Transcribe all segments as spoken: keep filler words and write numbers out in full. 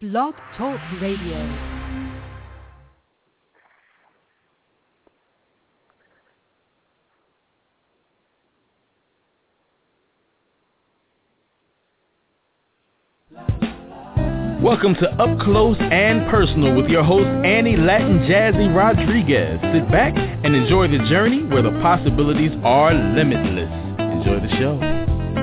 Blog Talk Radio. Welcome to Up Close and Personal with your host, Annie Latin Jazzy Rodriguez. Sit back and enjoy the journey where the possibilities are limitless. Enjoy the show.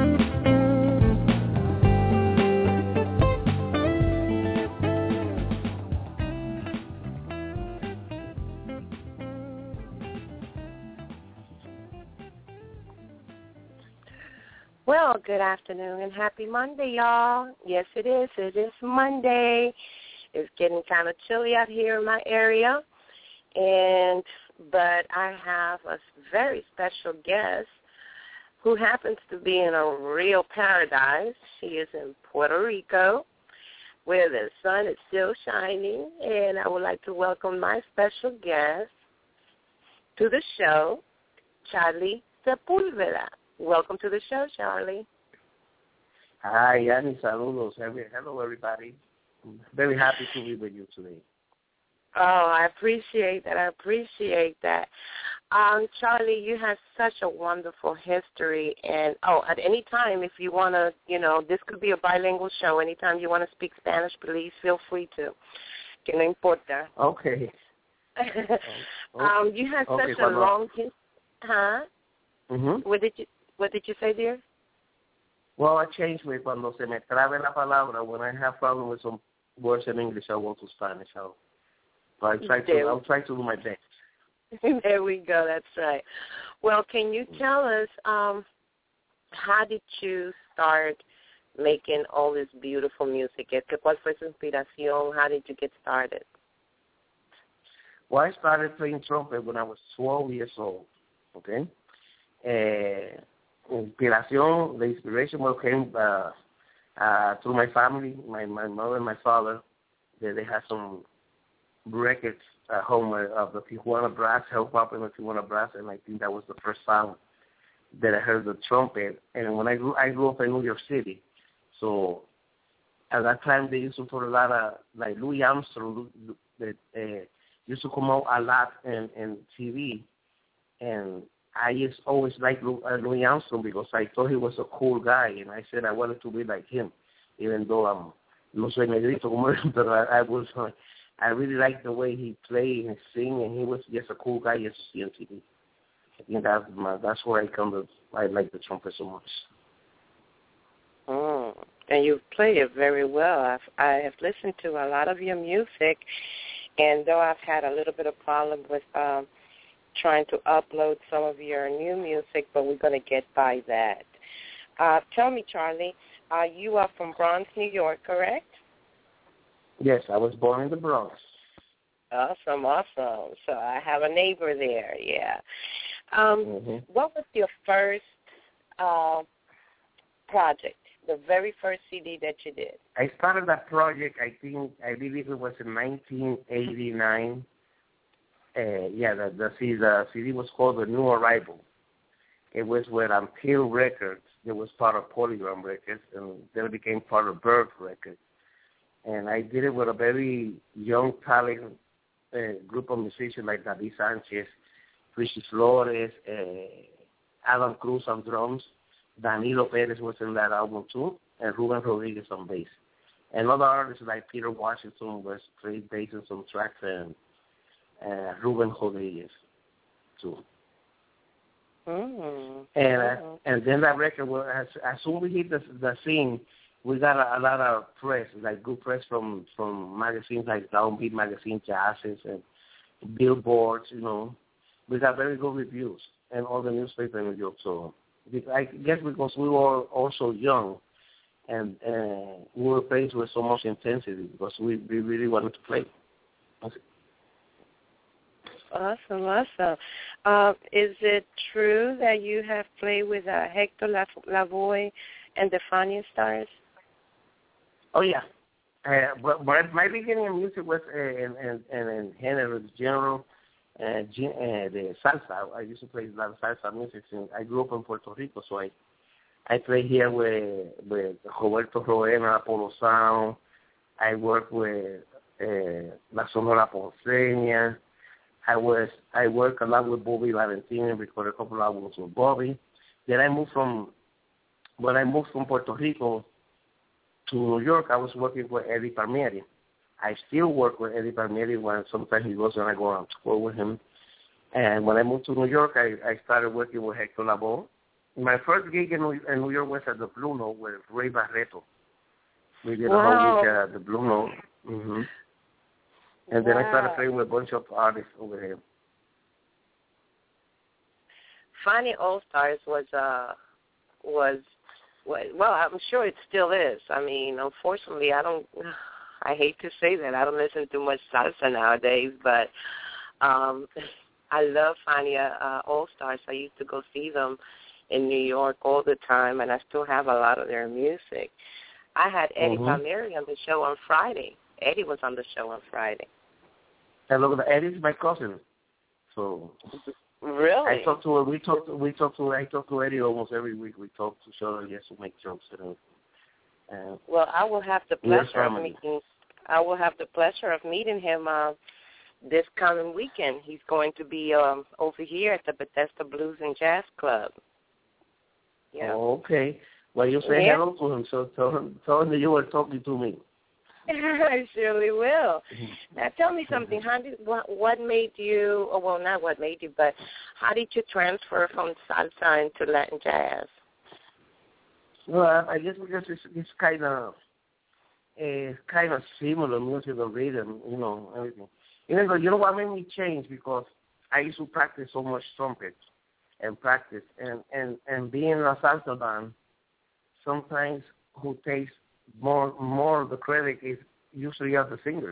Well, good afternoon and happy Monday, y'all. Yes, it is. It is Monday. It's getting kind of chilly out here in my area, and but I have a very special guest who happens to be in a real paradise. She is in Puerto Rico, where the sun is still shining, and I would like to welcome my special guest to the show, Charlie Sepulveda. Welcome to the show, Charlie. Hi, Annie. Saludos. Hello, everybody. I'm very happy to be with you today. Oh, I appreciate that. I appreciate that. Um, Charlie, you have such a wonderful history. And, oh, at any time, if you want to, you know, this could be a bilingual show. Anytime you want to speak Spanish, please feel free to. Que no importa. Okay. um, you have okay, such a long history. Huh? Mm-hmm. What did you What did you say, dear? Well, I changed me cuando se me trabe la palabra. When I have problem with some words in English, I go to Spanish. So I try to. I'll try to do my best. There we go. That's right. Well, can you tell us um, how did you start making all this beautiful music? ¿Cuál fue su inspiración? How did you get started? Well, I started playing trumpet when I was twelve years old. Okay. Uh, inspiración, the inspiration came uh, uh, through my family, my, my mother and my father. They, they had some records at home of the Tijuana Brass, Help Up in the Tijuana Brass, and I think that was the first time that I heard the trumpet. And when I grew, I grew up in New York City, so at that time they used to put a lot of, like Louis Armstrong, that uh, used to come out a lot in, in T V, and I just always liked Louis Armstrong because I thought he was a cool guy, and I said I wanted to be like him, even though I'm no soy negrito como él, but I, I was, uh, I really liked the way he played and sing, and he was just a cool guy just to see on T V. I think that's my, that's where I come to. I like the trumpet so much. Mm, and you play it very well. I've, I have listened to a lot of your music, and though I've had a little bit of problem with um, trying to upload some of your new music, but we're going to get by that. Uh, tell me, Charlie, uh, you are from Bronx, New York, correct? Yes, I was born in the Bronx. Awesome, awesome. So I have a neighbor there, yeah. Um, mm-hmm. What was your first uh, project, the very first C D that you did? I started that project, I think, I believe it was in nineteen eighty-nine. Uh, yeah, the, the, C, the C D was called The New Arrival. It was with Until Records. It was part of Polygram Records, and then it became part of Bird Records. And I did it with a very young, talented uh, group of musicians like David Sanchez, Richie Flores, uh, Adam Cruz on drums, Danilo Perez was in that album too, and Ruben Rodriguez on bass. And other artists like Peter Washington was played bass on some tracks, and Uh, Ruben Rodriguez, too. Mm. And uh, and then that record, was, as, as soon as we hit the, the scene, we got a, a lot of press, like good press from, from magazines like Downbeat Magazine, Jazzes, and Billboards, you know. We got very good reviews, and all the newspapers in New York. So I guess because we were also young, and uh, we were playing with so much intensity because we, we really wanted to play. Awesome, awesome. Uh, is it true that you have played with uh, Hector Lavoe and the Fania Stars? Oh, yeah. Uh, but my, my beginning in music was uh, in, in, in, in general, general uh, uh, the salsa. I used to play a lot of salsa music. Since I grew up in Puerto Rico, so I I played here with, with Roberto Roena, Polo Sound, I work with uh, La Sonora Ponceña. I was I work a lot with Bobby Valentin and recorded a couple albums with Bobby. Then I moved from when I moved from Puerto Rico to New York. I was working with Eddie Palmieri. I still work with Eddie Palmieri when sometimes he goes and I go on tour with him. And when I moved to New York, I, I started working with Hector Lavoe. My first gig in New, in New York was at the Blue Note with Ray Barreto. We did wow. a whole week at the Blue Note. Mm-hmm. And then wow. I started playing with a bunch of artists over here. Fania All Stars was uh was well, I'm sure it still is. I mean, unfortunately, I don't. I hate to say that I don't listen to much salsa nowadays, but um, I love Fania uh, All Stars. I used to go see them in New York all the time, and I still have a lot of their music. I had Eddie mm-hmm. Palmieri on the show on Friday. Eddie was on the show on Friday. And look, Eddie's my cousin, so really, I talk to her. We talk. To, we talk to. I talk to Eddie almost every week. We talk to each other. Yes, we make jokes. And, uh, well, I will have the pleasure of meeting. I will have the pleasure of meeting him uh, this coming weekend. He's going to be um, over here at the Bethesda Blues and Jazz Club. Yeah. Oh, okay. Well, you say yeah. hello to him, so tell him, tell him that you were talking to me. I surely will. Now, tell me something. How did what, what made you? Or well, not what made you, but how did you transfer from salsa into Latin jazz? Well, I guess because it's, it's kind of it's kind of similar music, the rhythm, you know, everything. Even though, you know what made me change, because I used to practice so much trumpet and practice, and, and, and being a salsa band, sometimes who takes more more of the credit is usually of the singers.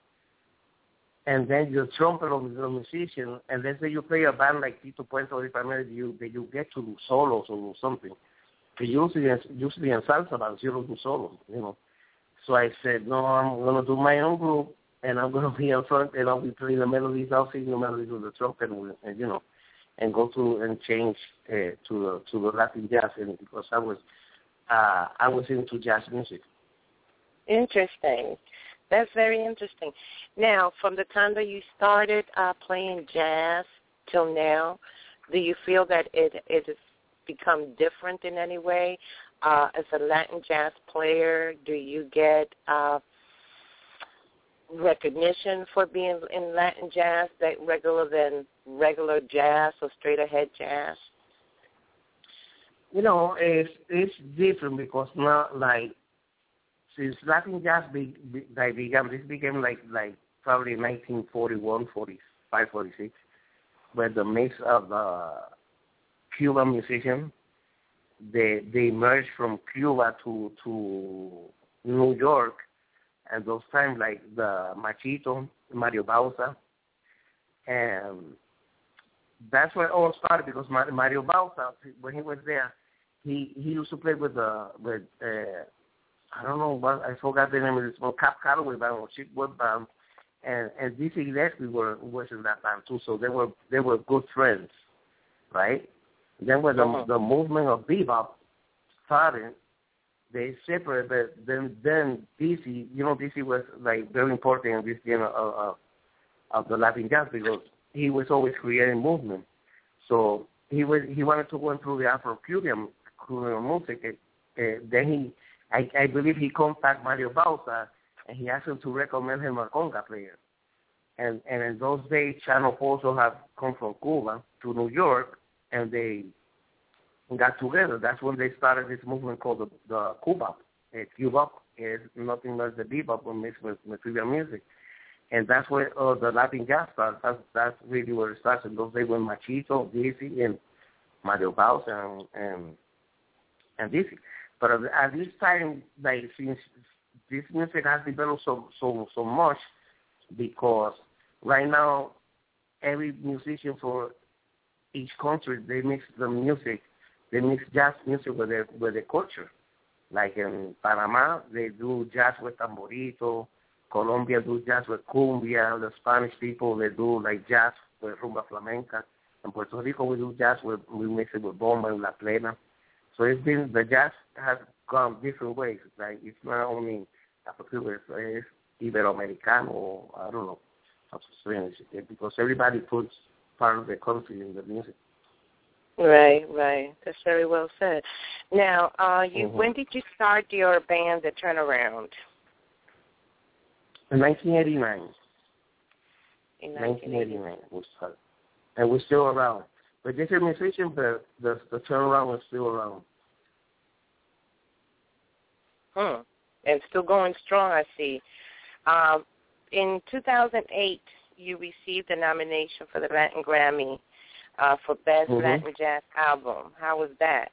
And then the trumpet of the musician, and let's say you play a band like Tito Puente or Palmieri, you that you get to do solos or do something. But usually, usually in salsa bands, you don't do solos, you know. So I said, no, I'm going to do my own group, and I'm going to be in front, and I'll be playing the melodies. I'll sing the melodies with the trumpet, and, and you know, and go through and change uh, to the to the Latin jazz, and because I was uh, I was into jazz music. Interesting. That's very interesting. Now, from the time that you started uh, playing jazz till now, do you feel that it it has become different in any way? Uh, as a Latin jazz player, do you get uh, recognition for being in Latin jazz that regular than regular jazz or straight ahead jazz? You know, it's it's different because now, like, since Latin jazz be, be, like began, this became like like probably nineteen forty-one, forty-five, forty-six, where the mix of uh, Cuban musicians, they they emerged from Cuba to to New York, and those times like the Machito, Mario Bauza, and that's where it all started, because Mario Bauza, when he was there, he he used to play with the with uh, I don't know what I forgot the name of this one, Cap Calloway band or Chick Webb band, and and Dizzy Gillespie were was in that band too, so they were they were good friends, right? Then when the, uh-huh. the movement of bebop started, they separated. But then, then Dizzy, you know, Dizzy was like very important in this game of, of, of the Latin jazz, because he was always creating movement. So he was he wanted to go through the Afro-Cuban Cuban music. Uh, then he, I, I believe, he contacted Mario Bauza, and he asked him to recommend him a conga player. And and in those days, Chano also had come from Cuba to New York, and they got together. That's when they started this movement called the, the Cubop. Uh, Cubop is nothing less than bebop mixed with, with Cuban music. And that's where uh, the Latin jazz starts. That's, that's really where it starts. In those days when Machito, Dizzy, and Mario Bauza, and, and, and Dizzy. But at this time, like, since this music has developed so, so, so much, because right now every musician for each country, they mix the music, they mix jazz music with their with their culture. Like in Panama, they do jazz with tamborito. Colombia do jazz with cumbia. The Spanish people, they do like jazz with rumba flamenca. In Puerto Rico, we do jazz with, we mix it with bomba and la plena. So it's been, the jazz has gone different ways. Like, it's not only I forget if it's Iberoamericano, or I don't know how to explain it, because everybody puts part of the country in the music. Right, right. That's very well said. Now, uh, you Mm-hmm. when did you start your band, The Turnaround? In nineteen eighty-nine. In nineteen eighty-nine we started. And we're still around. We're different musicians, but the, the turnaround is still around. Hmm. And still going strong, I see. Um, in two thousand eight, you received a nomination for the Latin Grammy uh, for Best Mm-hmm. Latin Jazz Album. How was that?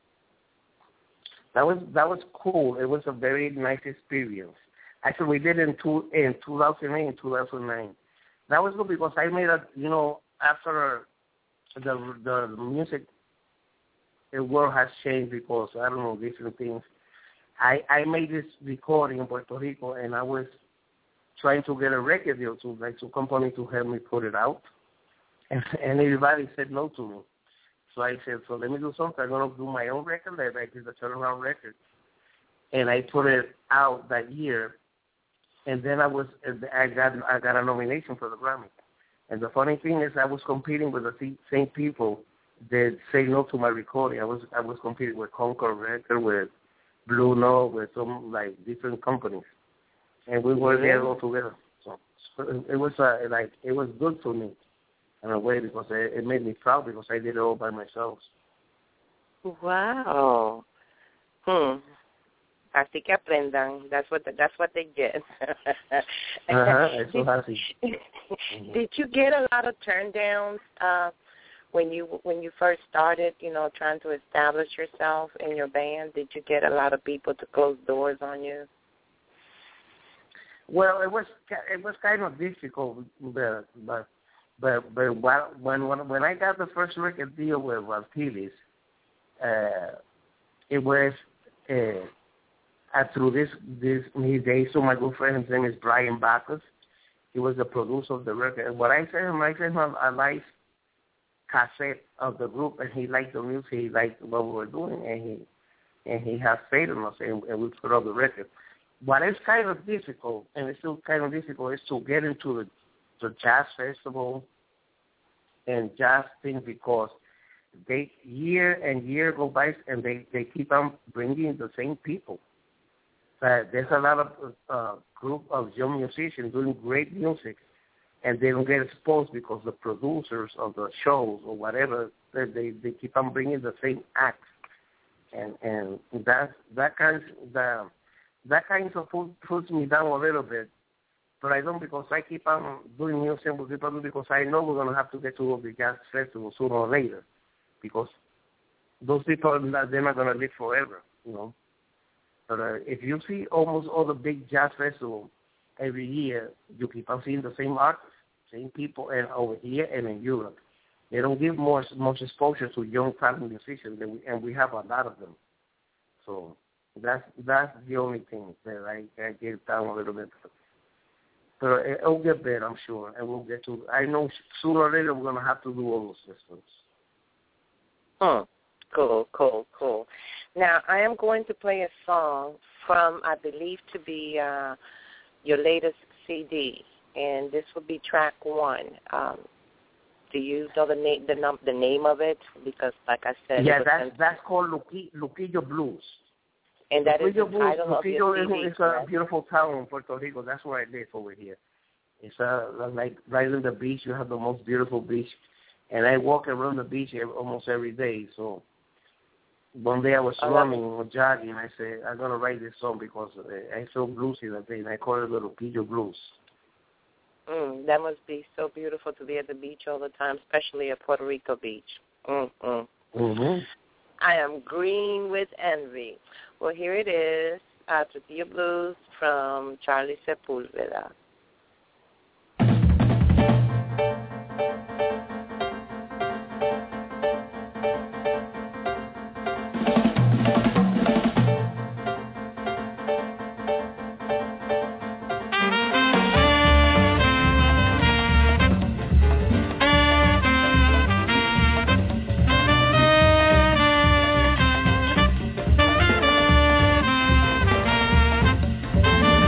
That was that was cool. It was a very nice experience. Actually, we did it in two in two thousand eight and two thousand nine. That was good because I made a you know after the the music, the world has changed because I don't know different things. I I made this recording in Puerto Rico and I was trying to get a record deal to like to company to help me put it out, and, and everybody said no to me. So I said, so let me do something. I'm gonna do my own record. That I did the turnaround record, and I put it out that year. And then I was I got I got a nomination for the Grammy. And the funny thing is, I was competing with the same people that say no to my recording. I was I was competing with Concord Record, with Blue Note, with some like different companies, and we were there all together. So, so it was uh, like it was good for me in a way because it, it made me proud because I did it all by myself. Wow. Hmm. Así que aprendan. That's what the, that's what they get. uh-huh. It's so happy. Did, did you get a lot of turn downs uh, when you when you first started? You know, trying to establish yourself in your band. Did you get a lot of people to close doors on you? Well, it was it was kind of difficult, but but but, but when when when I got the first record deal with Valtilis, uh, it was. Uh, Uh, through this, this his days, so my good friend, his name is Brian Bacchus. He was the producer of the record. And what I sent him, I sent him a live cassette of the group, and he liked the music, he liked what we were doing, and he and he has faith in us, and, and we put up the record. What is kind of difficult, and it's still kind of difficult, is to get into the, the jazz festival and jazz thing because they year and year go by, and they, they keep on bringing the same people. But there's a lot of uh, group of young musicians doing great music, and they don't get exposed because the producers of the shows or whatever, they they, they keep on bringing the same acts, and and that that kind the that kind of put, puts me down a little bit. But I don't because I keep on doing music with people because I know we're gonna have to get to the jazz festival sooner or later, because those people they're not gonna live forever, you know. But uh, if you see almost all the big jazz festivals every year, you keep on seeing the same artists, same people, and over here and in Europe. They don't give more much exposure to young talented musicians, and we, and we have a lot of them. So that's that's the only thing that I, I get down a little bit. But it'll get better, I'm sure, and we'll get to. I know sooner or later we're gonna have to do all those systems. Hmm. Cool, cool, cool. Now, I am going to play a song from, I believe, to be uh, your latest C D, and this will be track one. Um, do you know the name, the, num- the name of it? Because, like I said, yeah, that's that's called Luqui- Luquillo Blues. And that Luquillo is the Blues. title Luquillo of your C D. is a beautiful town in Puerto Rico. That's where I live over here. It's uh, like right on the beach. You have the most beautiful beach, and I walk around the beach every, almost every day. So one day I was oh, running or jogging, and I said, I'm going to write this song because I feel bluesy that day, and I call it the Luquillo Blues. Mm, that must be so beautiful to be at the beach all the time, especially at Puerto Rico Beach. Mm-mm. Mm-hmm. I am green with envy. Well, here it is, uh, Luquillo Blues from Charlie Sepulveda. Thank you.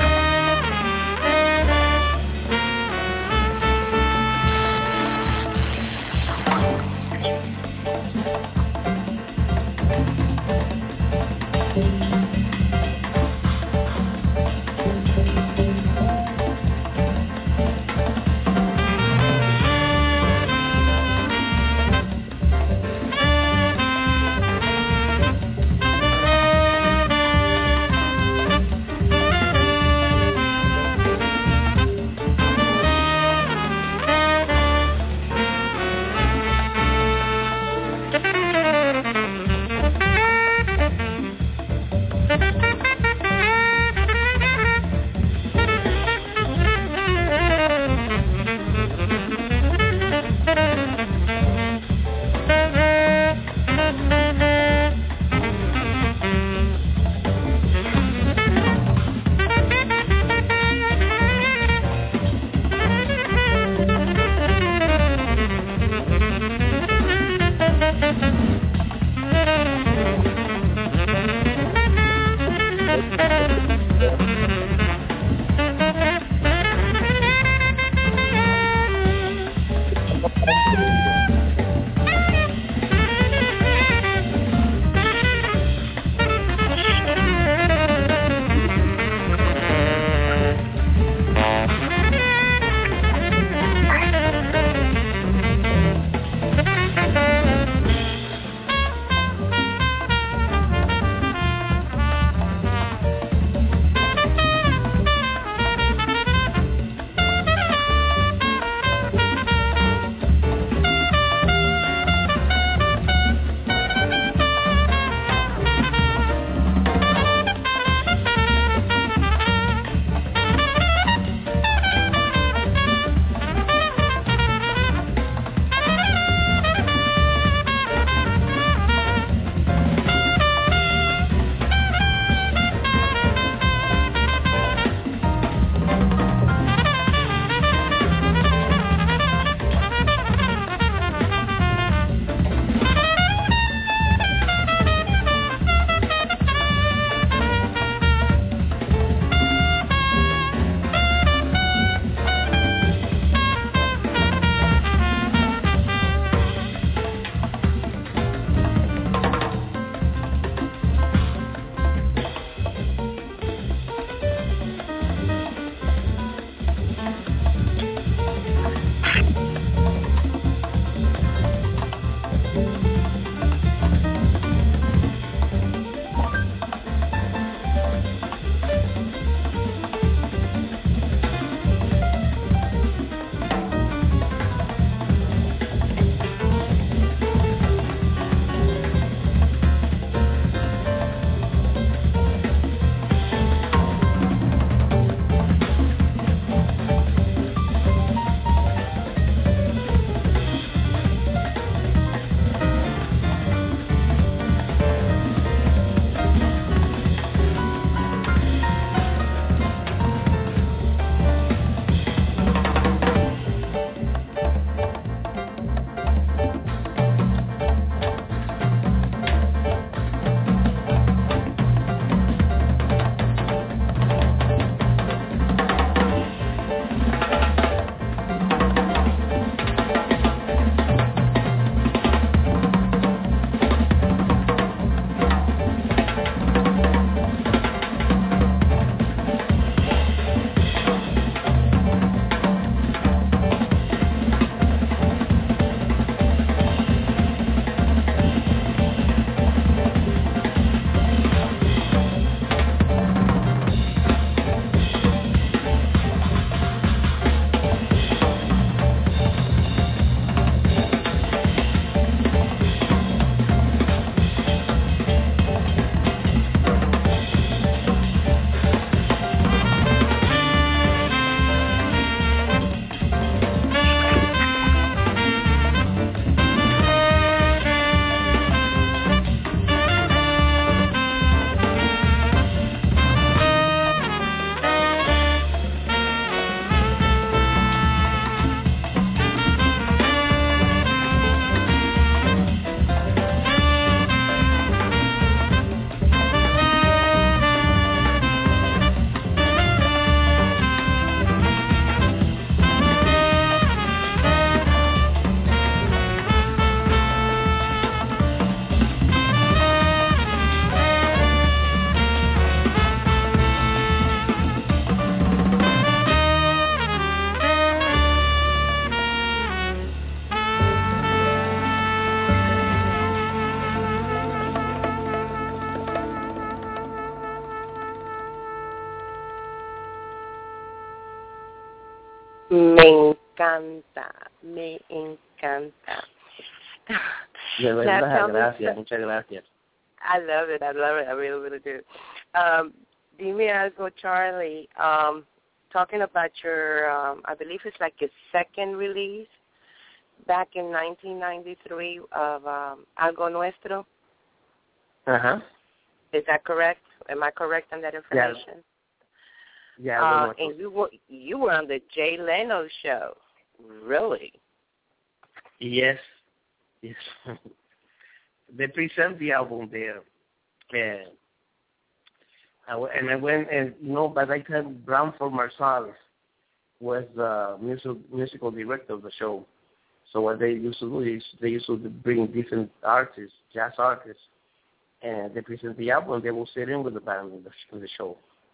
Me encanta, me encanta. De verdad, gracias, muchas gracias. I love it, I love it, I really, really do. Um, dime algo, Charlie, um, talking about your, um, I believe it's like your second release back in nineteen ninety-three of um, Algo Nuestro. Uh-huh. Is that correct? Am I correct on that information? Yeah. Yeah. Uh, and you were you were on the Jay Leno show, really? Yes. Yes. They present the album there, and I, and I went and you know by that time Branford Marsalis was the music, musical director of the show. So what they used to do is they used to bring different artists, jazz artists, and they present the album. They will sit in with the band in the, in the show.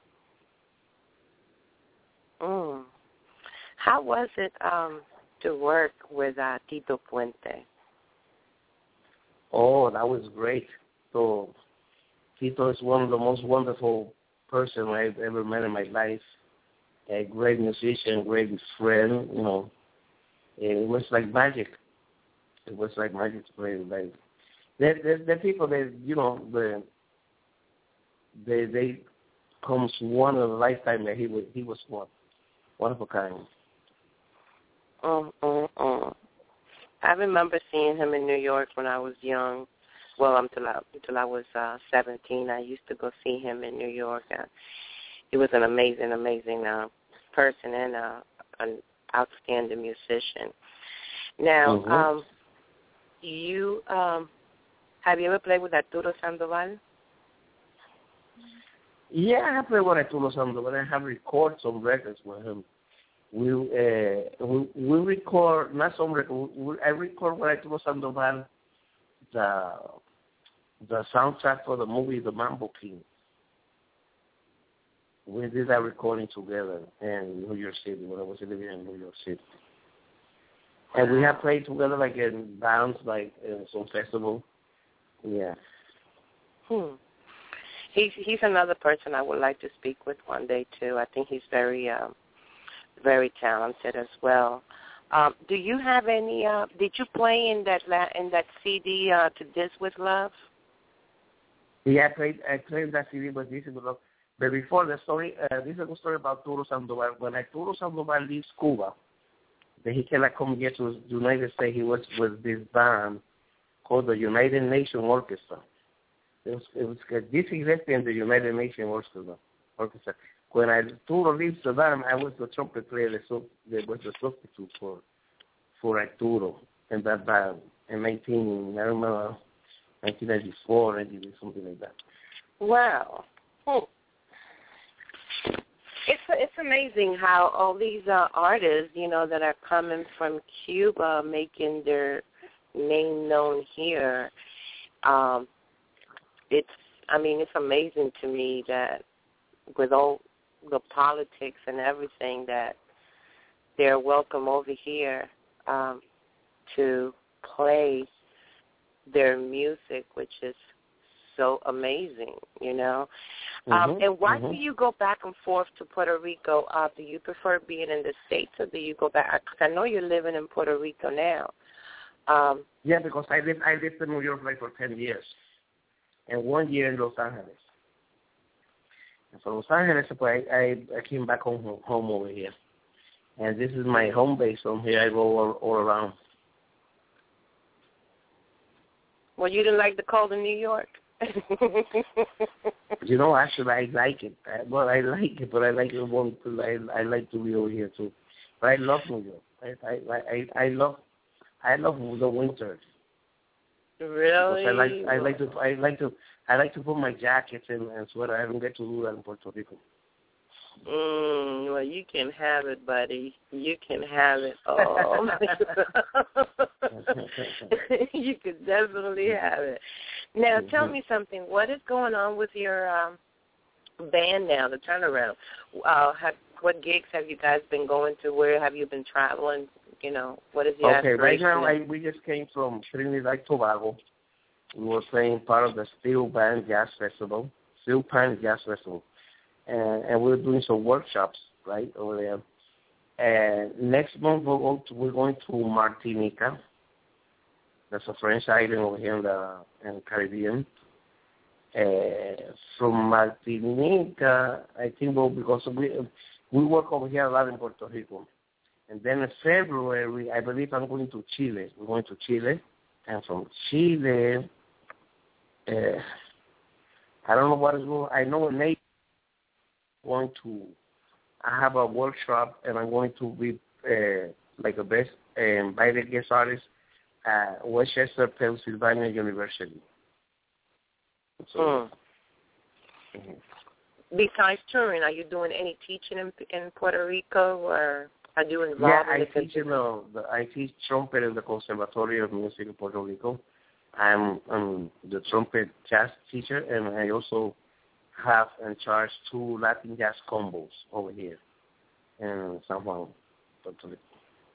Mm. How was it um, to work with uh, Tito Puente? Oh, that was great. So Tito is one of the most wonderful person I've ever met in my life. A great musician, great friend, you know. It was like magic. It was like magic to play with. Like, the, the, the people that, you know, the, they, they comes one in a lifetime that he was, he was one. One of a kind. Mm, mm, mm. I remember seeing him in New York when I was young. Well, until I, until I was uh, seventeen, I used to go see him in New York. Uh, he was an amazing, amazing uh, person and uh, an outstanding musician. Now, mm-hmm. um, you um, have you ever played with Arturo Sandoval? Yeah, I played with Arturo Sandoval. I have recorded some records with him. We uh, we, we record not some record. We, I record with Arturo Sandoval the the soundtrack for the movie The Mambo King. We did that recording together in New York City when I was living in New York City. And we have played together like in bands, like in some festival. Yeah. Hmm. He's he's another person I would like to speak with one day too. I think he's very um, very talented as well. Um, do you have any? Uh, did you play in that la- in that C D uh, To This With Love? Yeah, I played I played that C D with This With Love. But before the story, uh, this is a story about Arturo Sandoval. When Arturo Sandoval leaves Cuba, then he cannot come here to the United States. He was with this band called the United Nations Orchestra. It was, it was this existed in the United Nations Orchestra. Orchestra. When Arturo leaves the band, I was the trumpet player that, so, that was the substitute for for Arturo in that band in nineteen I remember nineteen ninety-four, something like that. Wow. Hmm. It's it's amazing how all these uh, artists, you know, that are coming from Cuba, making their name known here. Um, it's, I mean, it's amazing to me that with all the politics and everything, that they're welcome over here um, to play their music, which is so amazing, you know. Mm-hmm, um, and why mm-hmm. do you go back and forth to Puerto Rico? Uh, do you prefer being in the States, or do you go back? Because I know you're living in Puerto Rico now. Um, yeah, because I lived I lived in New York like for ten years, and one year in Los Angeles. And from Los Angeles, I I, I came back home home over here, and this is my home base. From here, I go all, all around. well, you didn't like the cold in New York. You know, actually, I like it. I, well, I like it, but I like it more because I I like to be over here too. But I love New York. I I I, I love I love the winter. Really? Because I like I like to I like to I like to put my jackets and, and sweater. I don't get to do that in Puerto Rico. Mm, well, you can have it, buddy. You can have it all. You can definitely have it. Now, Mm-hmm. tell me something. What is going on with your um, band now, the turnaround? Uh, have, what gigs have you guys been going to? Where have you been traveling? You know, what is your Okay, right aspiration? now I, we just came from Trinidad Tobago. We were playing part of the Steel Pan Jazz Festival, Steel Pan Jazz Festival. And, and we're doing some workshops, right, over there. And next month we'll go to, we're going to Martinica. That's a French island over here in the, in the Caribbean. Uh, from Martinica, I think we'll, because we we work over here a lot in Puerto Rico. And then in February, I believe I'm going to Chile. We're going to Chile. And from Chile, uh, I don't know what is going on. I know in April, I'm going to, I have a workshop, and I'm going to be uh, like a best uh, invited guest artist at Westchester, Pennsylvania University. So, mm. mm-hmm. Besides touring, are you doing any teaching in, in Puerto Rico, or are you involved yeah, in I the teach, in the, the, I teach trumpet in the Conservatory of Music in Puerto Rico. I'm, I'm the trumpet jazz teacher, and I also have in charge two Latin jazz combos over here in San Juan, Puerto Rico.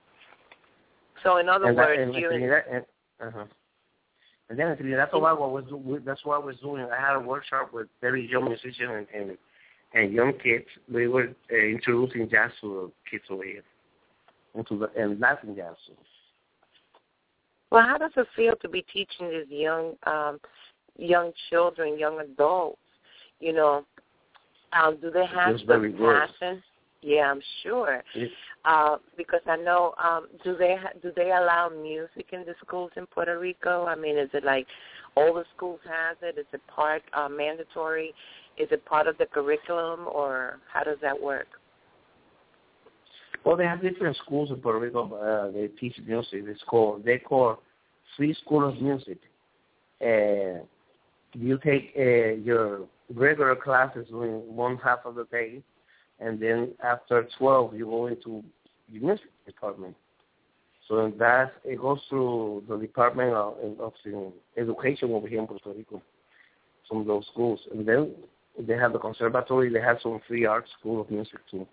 So, in other and words, that, and you Trinidad, and, uh-huh. and then in Trinidad Tobago, was that's what I was doing. I had a workshop with very young musicians and, and and young kids. We were uh, introducing jazz to kids over here, into the and Latin jazz. Well, how does it feel to be teaching these young, um, young children, young adults? You know, um, do they have the passion? Yeah, I'm sure. It's, uh, because I know, um, do they ha- do they allow music in the schools in Puerto Rico? I mean, is it like all the schools has it? Is it part uh, mandatory? Is it part of the curriculum, or how does that work? Well, they have different schools in Puerto Rico. Uh, they teach music. It's called they call Free School of Music. Uh, you take uh, your regular classes in one half of the day, and then after twelve, you go into the music department. So that it goes through the Department of, of Education over here in Puerto Rico, some of those schools, and then they have the conservatory. They have some free art school of music too.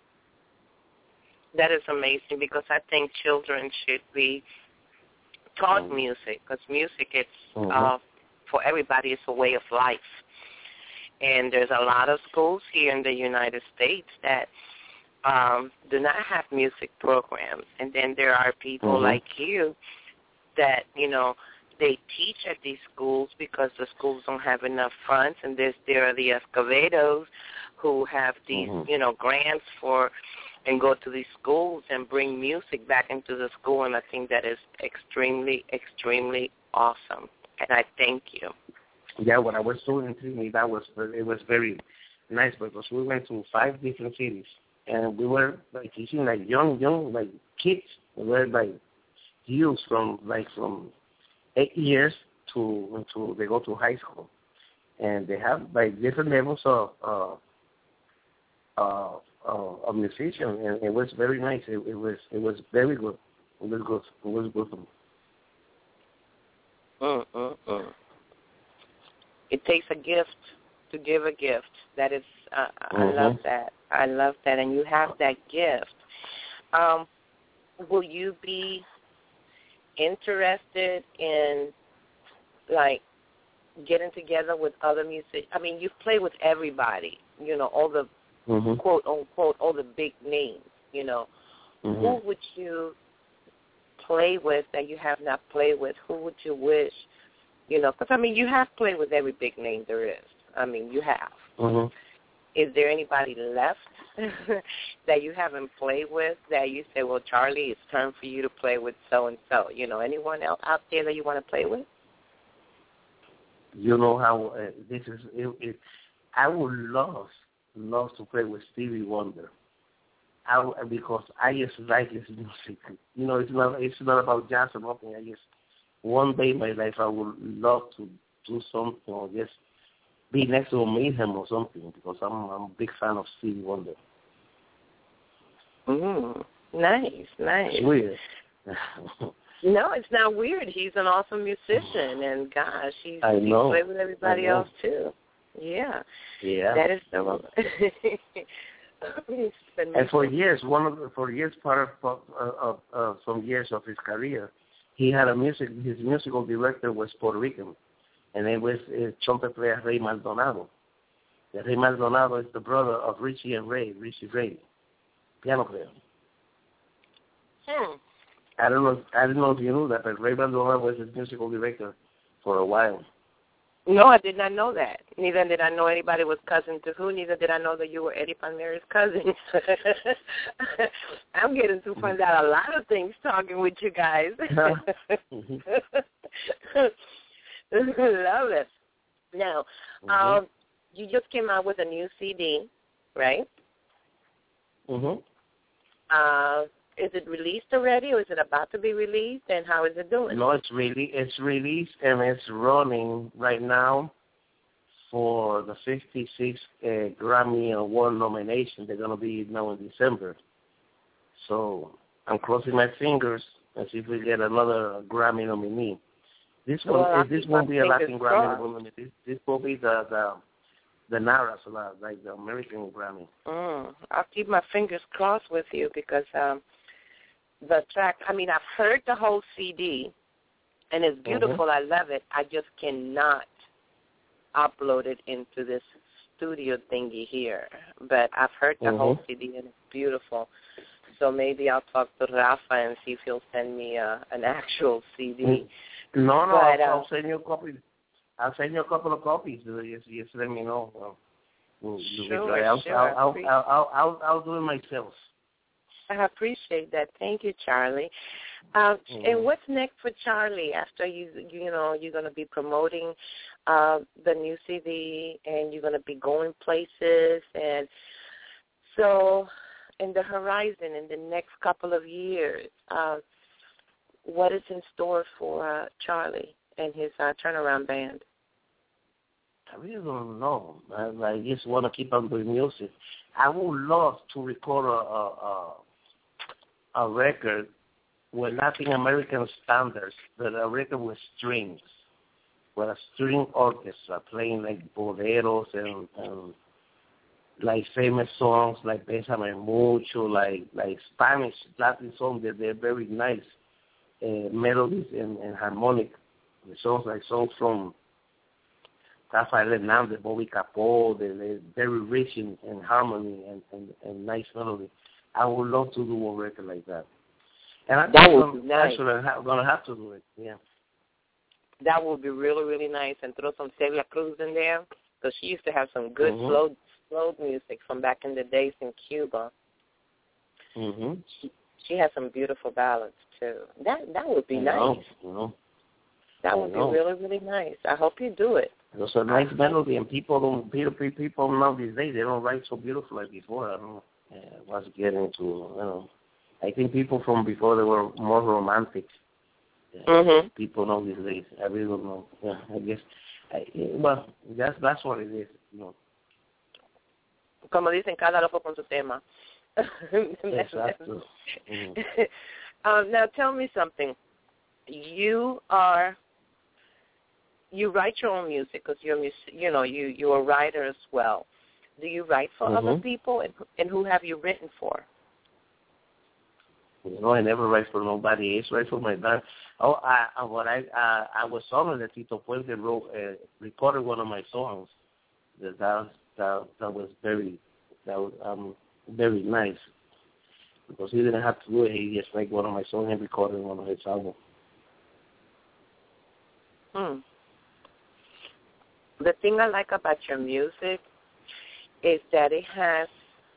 That is amazing, because I think children should be taught mm-hmm. music, because music is mm-hmm. uh, for everybody. It's a way of life. And there's a lot of schools here in the United States that um, do not have music programs. And then there are people mm-hmm. like you that, you know, they teach at these schools because the schools don't have enough funds. And there's, there are the Escobedos who have these, mm-hmm. you know, grants for and go to these schools and bring music back into the school. And I think that is extremely, extremely awesome. And I thank you. Yeah, what I was doing in Trinidad was it was very nice, because we went to five different cities, and we were like teaching like young, young like kids. We were like youths from like from eight years to to they go to high school, and they have like different levels of uh, uh, uh, of musician, and it was very nice. It, it was it was very good. It was good. It was good. Mm mm mm. It takes a gift to give a gift. That is, uh, mm-hmm. I love that. I love that, and you have that gift. Um, will you be interested in, like, getting together with other musicians? I mean, you play with everybody, you know, all the mm-hmm. quote unquote, all the big names. You know, mm-hmm. who would you play with that you have not played with? Who would you wish? You know, because, I mean, you have played with every big name there is. I mean, you have. Mm-hmm. Is there anybody left that you haven't played with that you say, well, Charlie, it's time for you to play with so-and-so? You know, anyone else out there that you want to play with? You know how uh, this is, it, it, I would love, love to play with Stevie Wonder. I, because I just like his music. You know, it's not, it's not about jazz or nothing. I just, one day in my life, I would love to do something, or just be next to meet him or something, because I'm, I'm a big fan of Stevie Wonder. Mm, nice, nice. It's weird. No, it's not weird. He's an awesome musician, and gosh, he's, I know. he plays with everybody else too. Yeah. Yeah. That is so. And for years, one of the, for years, part of, of, of some years of his career, he had a music. His musical director was Puerto Rican, and it was uh, trumpet player Ray Maldonado. The Ray Maldonado is the brother of Richie and Ray, Richie Ray, piano player. Hmm. I don't know. I don't know if you knew that, but Ray Balboa was his musical director for a while. No, I did not know that. Neither did I know anybody was cousin to who. Neither did I know that you were Eddie Palmieri's cousin. I'm getting to find out a lot of things talking with you guys. Love it. Now, mm-hmm. um, you just came out with a new C D, right? Mhm. Uh, is it released already, or is it about to be released? And how is it doing? No, it's really it's released and it's running right now for the fifty-sixth uh, Grammy Award nomination. They're gonna be now in December. So I'm crossing my fingers and see if we get another Grammy nominee. This one, well, this won't be a Latin Grammy crossed. nominee. This, this will be the the the Naras, like the American Grammy. Mm, I'll keep my fingers crossed with you because um, the track, I mean, I've heard the whole C D, and it's beautiful. Mm-hmm. I love it. I just cannot upload it into this studio thingy here. But I've heard the mm-hmm. whole C D, and it's beautiful. So maybe I'll talk to Rafa and see if he'll send me uh, an actual C D. No, no, but, I'll, uh, I'll send you a copy. I'll send you a couple of copies. Just, just let me know. Well, we'll, sure, I'll, sure. I'll, I'll, I'll, I'll, I'll, I'll do it myself. I appreciate that. Thank you, Charlie. Uh, mm-hmm. And what's next for Charlie after you, you know, you're going to be promoting uh, the new C D and you're going to be going places. And so in the horizon, in the next couple of years, uh, what is in store for uh, Charlie and his uh, turnaround band? I really don't know. I, I just want to keep on doing music. I would love to record a a, a, a record with Latin American standards, but a record with strings, with a string orchestra playing like boleros and, and like famous songs like Bésame Mucho, like like Spanish Latin songs that they're very nice uh, melodies and, and harmonic. The songs like songs from Rafael Hernández, Bobby Capó, they're, they're very rich in, in harmony and, and, and nice melody. I would love to do a record like that. And I that think would I'm be nice. actually ha- going to have to do it, yeah. That would be really, really nice. And throw some Celia Cruz in there, because she used to have some good mm-hmm. slow slow music from back in the days in Cuba. Mm-hmm. She, she has some beautiful ballads, too. That that would be I nice. know, I know. That I would know. be really, really nice. I hope you do it. It's a nice melody, and people don't people people now these days they don't write so beautiful like before. I don't know uh, what's getting to. You know, I think people from before they were more romantic. Uh, mm-hmm. People know these days. I really don't know. Yeah, I guess. I, well, that's that's what it is. You know. Como dicen, cada loco con su tema. Exactly. Mm-hmm. um, now, tell me something. You are. You write your own music because you're, you know, you you're a writer as well. Do you write for mm-hmm. other people, and, and who have you written for? You know, I never write for nobody else. Write for my band. Oh, I, I what I uh, I was honored that Tito Puente wrote, uh, recorded one of my songs. That that that, that was very that was um very nice because he didn't have to do it. He just made one of my songs and recorded one of his albums. Hmm. The thing I like about your music is that it has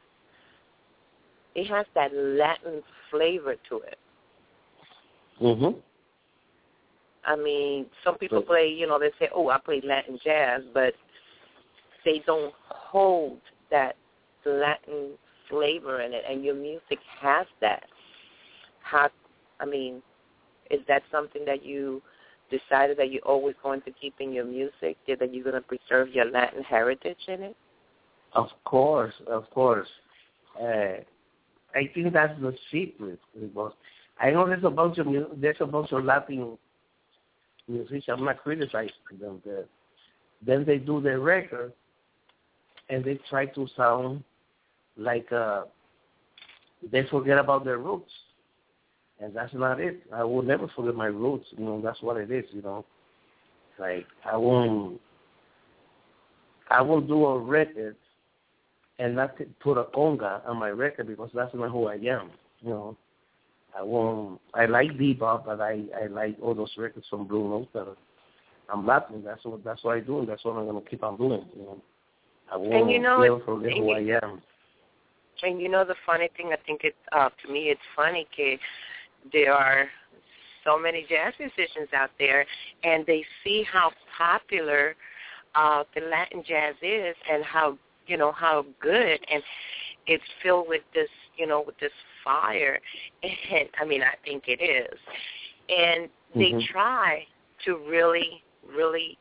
it has that Latin flavor to it. Mhm. I mean, some people play, you know, they say, "Oh, I play Latin jazz," but they don't hold that Latin flavor in it, and your music has that. How? I mean, is that something that you decided that you're always going to keep in your music, that you're going to preserve your Latin heritage in it? Of course, of course. Uh, I think that's the secret. Because I know there's a bunch of there's a bunch of Latin musicians. I'm not criticizing them. But then they do their record, and they try to sound like uh, they forget about their roots. And that's not it. I will never forget my roots. You know, that's what it is, you know. Like, I won't, I won't do a record and not put a conga on my record because that's not who I am, you know. I won't. I like bebop, but I, I like all those records from Blue Note. But I'm Latin. That's what that's what I do, and that's what I'm gonna keep on doing. You know, I won't and you know, never forget who I am. And you know the funny thing, I think it uh, to me it's funny that there are so many jazz musicians out there, and they see how popular uh, the Latin jazz is, and how you know how good, and it's filled with this you know with this fire. And I mean, I think it is, and they mm-hmm. try to really, really.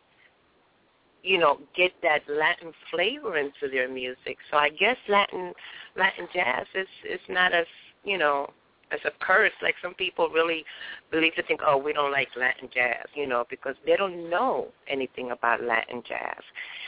you know, get that Latin flavor into their music. So I guess Latin Latin jazz is, is not as, you know, as a curse. Like some people really believe to think, oh, we don't like Latin jazz, you know, because they don't know anything about Latin jazz.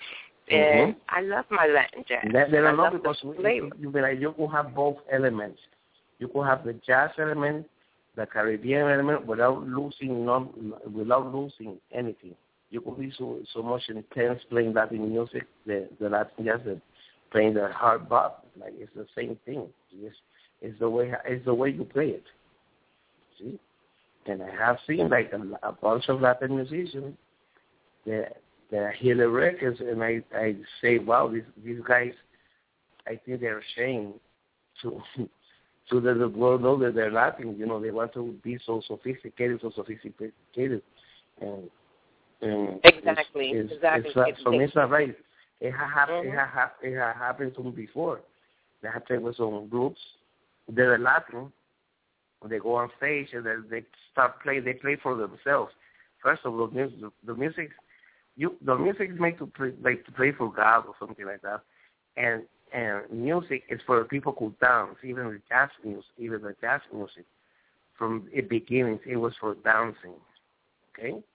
And mm-hmm. I love my Latin jazz. They, they don't I know love because the flavor. You, you, you could have both elements. You could have the jazz element, the Caribbean element, without losing non, without losing anything. You could be so so much intense playing Latin music, the the Latin jazz, the, playing the hard bop. Like it's the same thing. It's, it's the way it's the way you play it. See, and I have seen like a, a bunch of Latin musicians that that I hear the records and I I say, wow, these these guys, I think they're ashamed to to let the world know that they're Latin. You know, they want to be so sophisticated, so sophisticated, and. And exactly. It's, it's, exactly. It's not, for me, it's not right. It has happened. Mm-hmm. It has it has happened to me before. They have played with some groups. They're Latin. They go on stage and they, they start playing. They play for themselves. First of all, the music, the music, you the music is made to play, like to play for God or something like that. And and music is for people who dance. Even the jazz music, even the jazz music, from the beginnings, it was for dancing. Okay.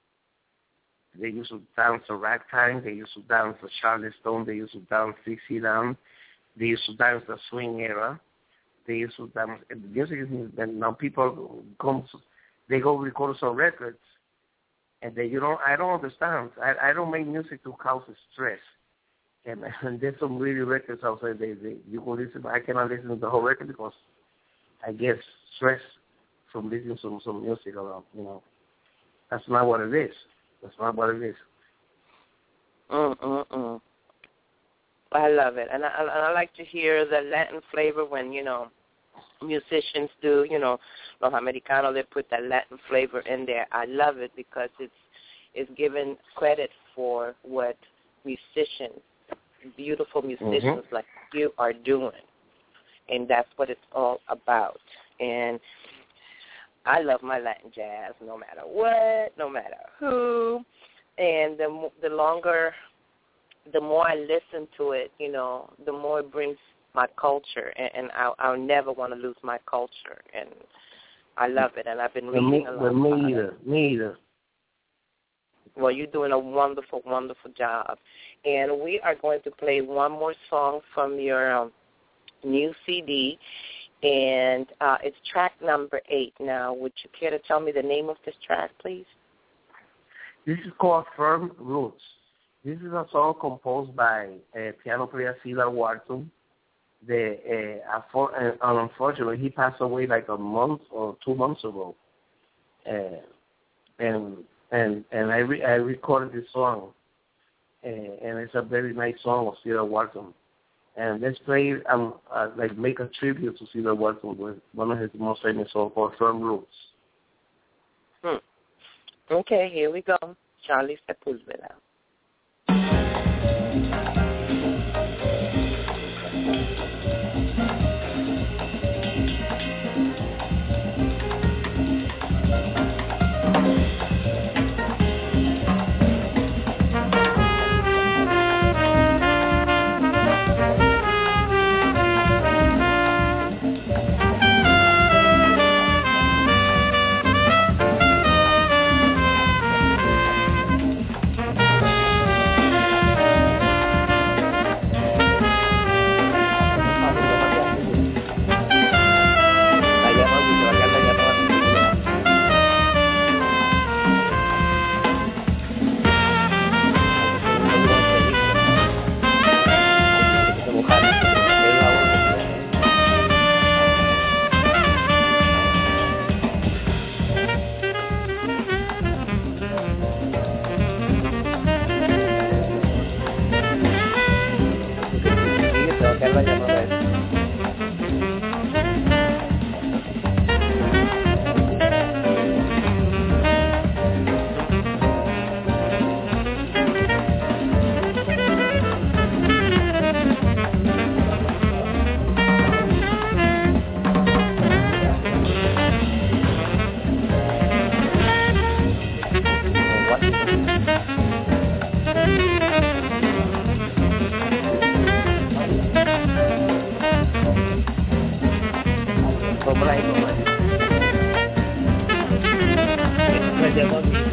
They used to dance the ragtime. They used to dance the Charleston. They used to dance Dixieland. They used to dance the swing era. They used to dance. And the music is, and now people come, they go record some records, and they, you know, I don't understand. I, I don't make music to cause stress. And, and there's some really records outside. They, they, you go listen. I cannot listen to the whole record because I get stress from listening to some, some music around. You know, that's not what it is. That's not what it is. Mm, mm, mm. I love it. And I, and I like to hear the Latin flavor when, you know, musicians do, you know, Los Americanos, they put that Latin flavor in there. I love it because it's, it's given credit for what musicians, beautiful musicians mm-hmm. like you are doing. And that's what it's all about. And I love my Latin jazz no matter what, no matter who. And the the longer, the more I listen to it, you know, the more it brings my culture. And, and I'll, I'll never want to lose my culture. And I love it. And I've been reading me, a lot. Me either. Me either. Well, you're doing a wonderful, wonderful job. And we are going to play one more song from your um, new C D. And uh, it's track number eight. Now, would you care to tell me the name of this track, please? This is called Firm Roots. This is a song composed by uh, piano player Cedar Wharton. The, uh, uh, unfortunately, he passed away like a month or two months ago. Uh, and and and I, re- I recorded this song. Uh, and it's a very nice song of Cedar Wharton. And let's play, um, uh, like, make a tribute to Cedar Wharton with one of his most famous songs called Firm Roots. Hmm. Okay, here we go. Charlie Sepulveda. Thank Póngala ahí, póngala ahí. Me llegó a mí,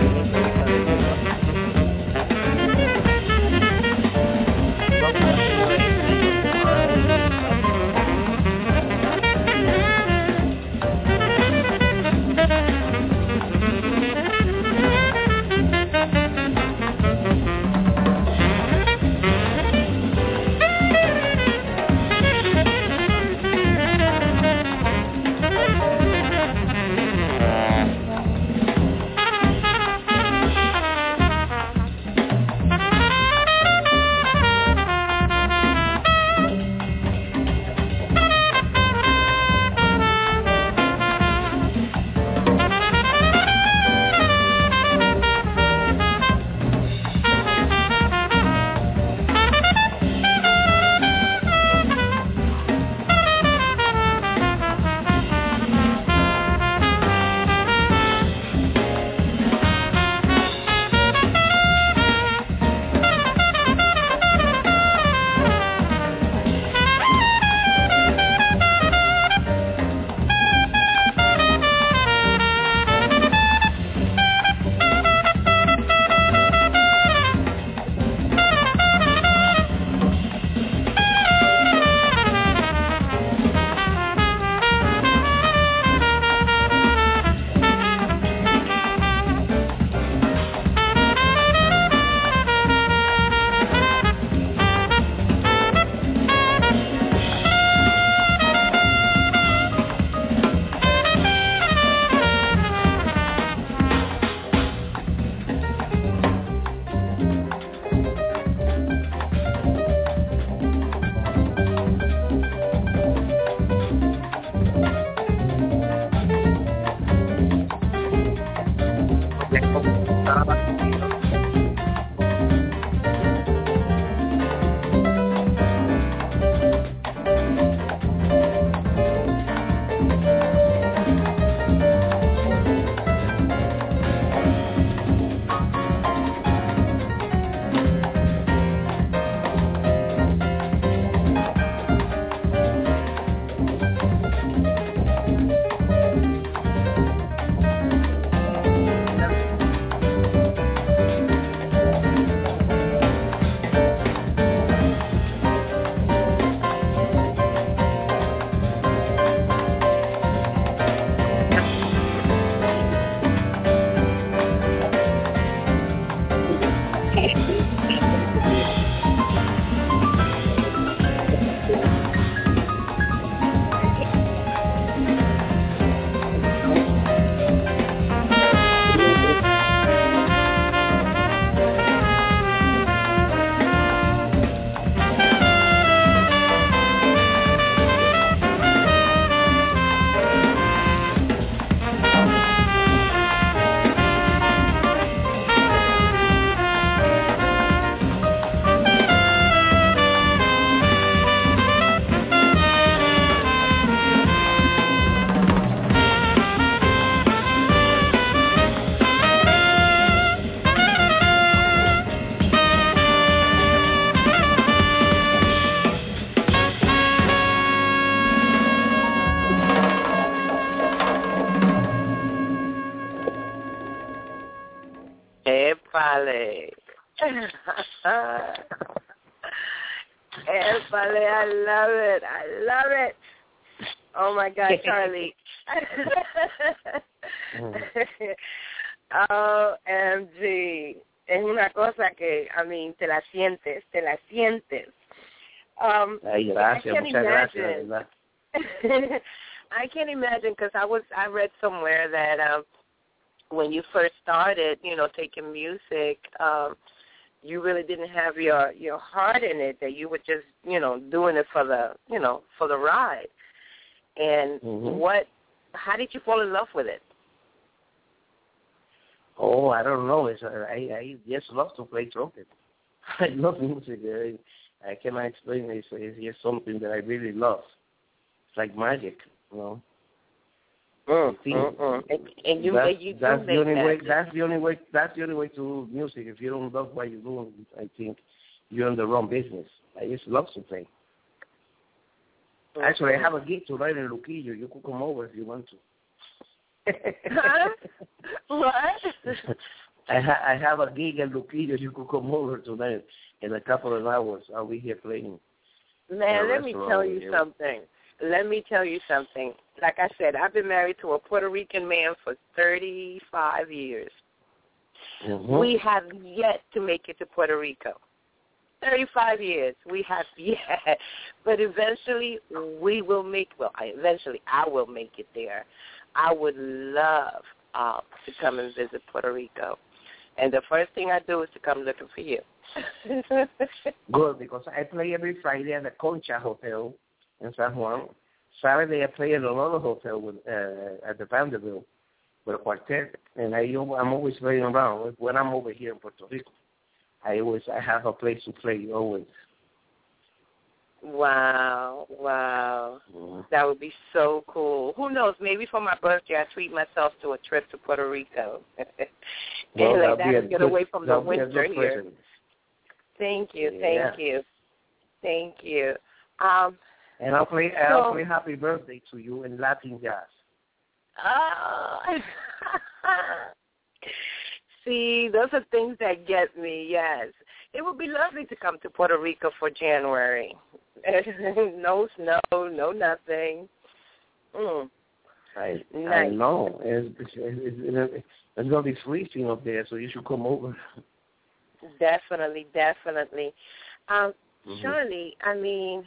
Épale. Épale, I love it. I love it. Oh, my God, Charlie. O M G. Es una cosa que, I mean, te la sientes, te la sientes. Um, Ay, gracias, muchas imagine. gracias, ¿verdad? I can't imagine because I was I read somewhere that um, when you first started, you know, taking music, um, you really didn't have your, your heart in it. That you were just, you know, doing it for the, you know, for the ride. And mm-hmm. what? How did you fall in love with it? Oh, I don't know. It's uh, I I just love to play trumpet. I love music. I, I cannot explain it. It's, it's just something that I really love. It's like magic, you know. Mm, mm, mm. And, and you, that's, and you that's do the only magic. way. That's the only way. That's the only way to do music. If you don't love what you're doing, I think you're in the wrong business. I just love to play. Actually, I have a gig tonight in Luquillo. You could come over if you want to. Huh? What? I, ha- I have a gig in Luquillo. You could come over tonight in a couple of hours. I'll be here playing. Man, let me tell you something. Let me tell you something. Like I said, I've been married to a Puerto Rican man for thirty-five years. Mm-hmm. We have yet to make it to Puerto Rico. thirty-five years. We have yet. But eventually we will make, well, eventually I will make it there. I would love uh, to come and visit Puerto Rico. And the first thing I do is to come looking for you. Good, because I play every Friday at the Concha Hotel in San Juan. Saturday I play at another hotel with, uh, at the Vanderbilt with a quartet, and I, I'm always playing around. When I'm over here in Puerto Rico, I always I have a place to play always. Wow, wow. Mm-hmm. That would be so cool. Who knows, maybe for my birthday I treat myself to a trip to Puerto Rico. Well, and like that to and get away from the winter here. Present. Thank you, Yeah. thank you, thank you. Um, and I'll play, so, I'll play Happy Birthday to you in Latin jazz. Oh. See, those are things that get me, yes. It would be lovely to come to Puerto Rico for January. No snow, no nothing. Mm. I Nice. I know. It's, it's, it's, it's going to be freezing up there, so you should come over. Definitely, definitely. Um, Mm-hmm. Shirley, I mean,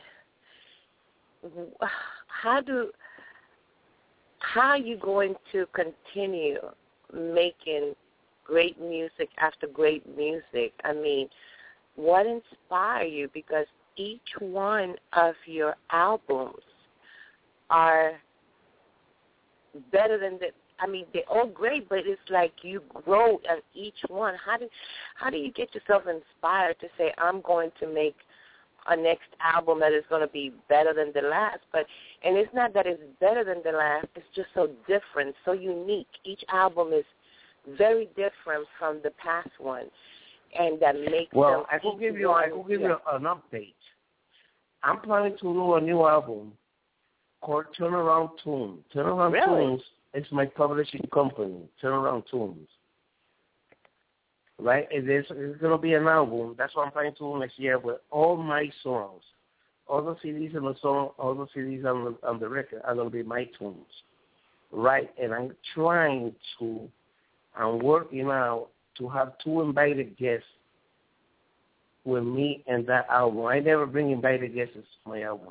how do how are you going to continue making great music after great music? I mean, what inspired you? Because each one of your albums are better than the. I mean, they're all great, but it's like you grow on each one. How do how do you get yourself inspired to say, I'm going to make a next album that is going to be better than the last? But and it's not that it's better than the last. It's just so different, so unique. Each album is very different from the past one, and that makes well, them. I could give you one, I could give yeah. you an update. I'm planning to do a new album called Turnaround Tunes. Turnaround Really? Tunes is my publishing company, Turnaround Tunes. Right? It is, it's going to be an album. That's what I'm planning to do next year with all my songs. All the C Ds and the song, all the C Ds on the, on the record are going to be my tunes. Right? And I'm trying to, I'm working out to have two invited guests with me in that album. I never bring invited guests to my album.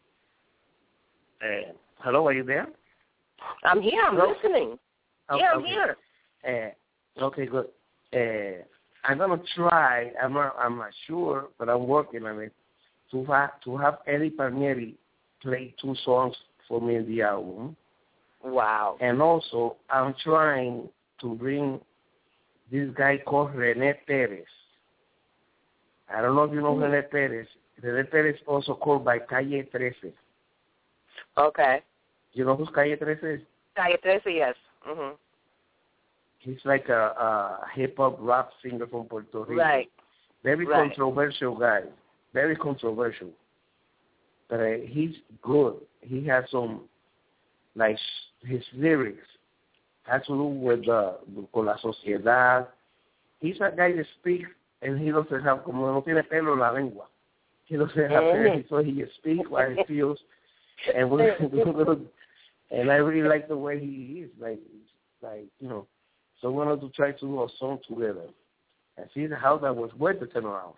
Uh, hello, are you there? I'm here. I'm Hello? listening. Oh, yeah, I'm okay. here. Uh, okay, good. Uh, I'm gonna try. I'm not. I'm not sure, but I'm working on it to have to have Eddie Palmieri play two songs for me in the album. Wow. And also, I'm trying to bring this guy called René Perez. I don't know if you know mm-hmm. René Perez. René Perez also called by Calle thirteen. Okay. You know who's Calle thirteen is? Calle thirteen, yes. Mm-hmm. He's like a, a hip-hop rap singer from Puerto Rico. Right. Very right. controversial guy. Very controversial. But uh, he's good. He has some, like, his lyrics has to do with uh, con la sociedad. He's a guy that speaks, and he doesn't have, como no tiene pelo en la lengua. He doesn't have hair, so he speaks what he feels. And, we're, and I really like the way he is. Like, like you know. So we wanted to try to do a song together and see how that was worth the turnaround.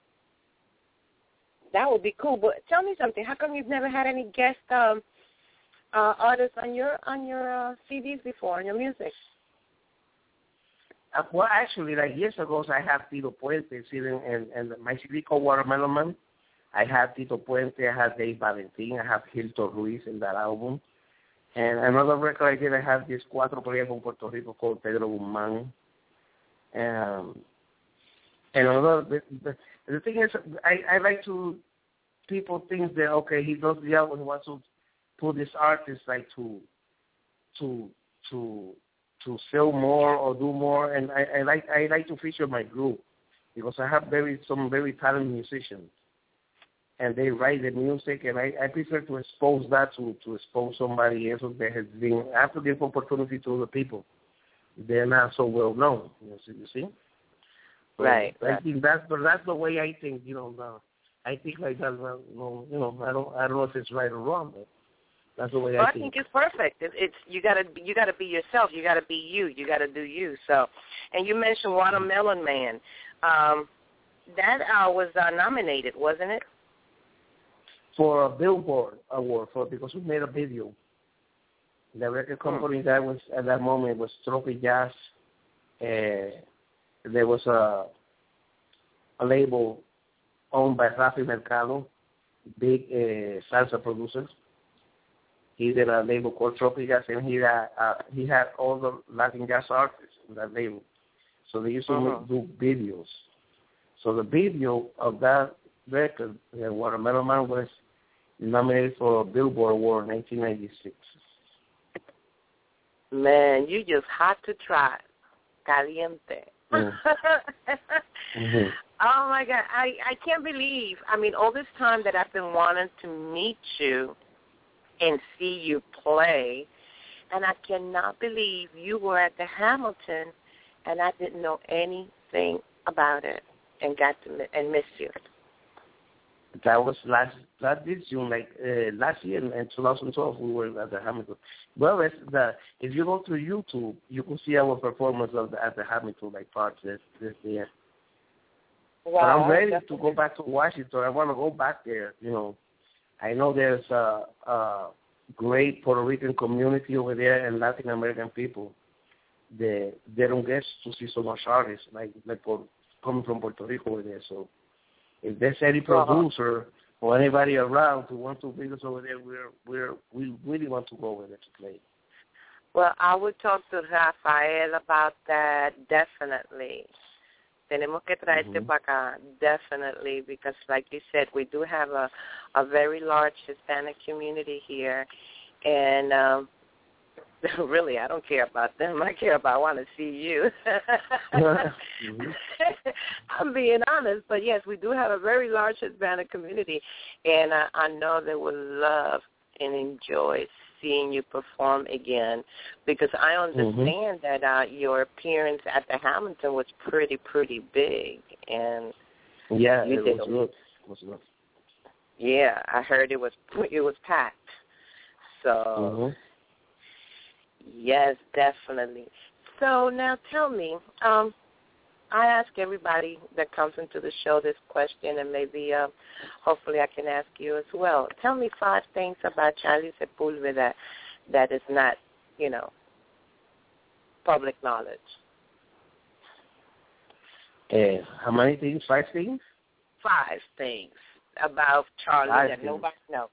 That would be cool. But tell me something. How come you've never had any guest um, uh, artists on your on your uh, C Ds before, on your music? Uh, well, actually, like years ago, I had Tito Puente sitting in, in my C D called Watermelon Man. I had Tito Puente, I had Dave Valentin, I have Hilton Ruiz in that album. And another record I did, I have this cuatro players from Puerto Rico called Pedro Guzmán. Um, and another, the, the, the thing is, I, I like to, people think that, okay, he does the album, he wants to put this artist like to, to, to, to sell more or do more. And I, I like, I like to feature my group because I have very, some very talented musicians. and they write the music, and I, I prefer to expose that to, to expose somebody else that has been, I have to give opportunity to other people. They're not so well known, you see. You see? So right. I right. think that's, but that's the way I think, you know, now. I think like that, you know, you know, I don't, I don't know if it's right or wrong, but that's the way well, I I think. think it's perfect. It, it's you gotta you gotta be yourself. You gotta be you. You gotta do you. So, and you mentioned Watermelon Man. Um, that uh, was uh, nominated, wasn't it? For a Billboard award, for because we made a video. The record company hmm. that was at that moment was Tropic Jazz. Uh, there was a a label owned by Rafi Mercado, big uh, salsa producer. He did a label called Tropic Jazz, and he had uh, he had all the Latin jazz artists in that label. So they used to uh-huh. do videos. So the video of that record, uh, Watermelon Man, was nominated for a Billboard Award in nineteen ninety-six. Man, you just hot to try. Caliente. Mm. mm-hmm. Oh, my God. I, I can't believe, I mean, all this time that I've been wanting to meet you and see you play, and I cannot believe you were at the Hamilton and I didn't know anything about it and got to and missed you. That was last last this June, like uh, last year in twenty twelve, we were at the Hamilton. Well, it's the, if you go to YouTube, you can see our performance of the, at the Hamilton, like parts this this year. Wow, but I'm ready definitely. to go back to Washington. I want to go back there. You know, I know there's a, a great Puerto Rican community over there and Latin American people. They they don't get to see so much artists like like for, coming from Puerto Rico over there. So if there's any producer uh-huh. or anybody around who wants to bring us over there, we're we're we really want to go over there to play. Well, I would talk to Rafael about that definitely. Tenemos que traerte mm-hmm. para acá, definitely, because like you said, we do have a, a very large Hispanic community here, and um, really, I don't care about them. I care about, I want to see you. mm-hmm. I'm being honest, but yes, we do have a very large Hispanic community, and I, I know they will love and enjoy seeing you perform again, because I understand mm-hmm. that uh, your appearance at the Hamilton was pretty, pretty big, and yeah, you it did was a, good. It was good. Yeah, I heard it was it was packed. So mm-hmm. yes, definitely. So now tell me, um, I ask everybody that comes into the show this question, and maybe uh, hopefully I can ask you as well. Tell me five things about Charlie Sepulveda that is not, you know, public knowledge. Uh, how many things? Five things? Five things about Charlie five that things. nobody knows.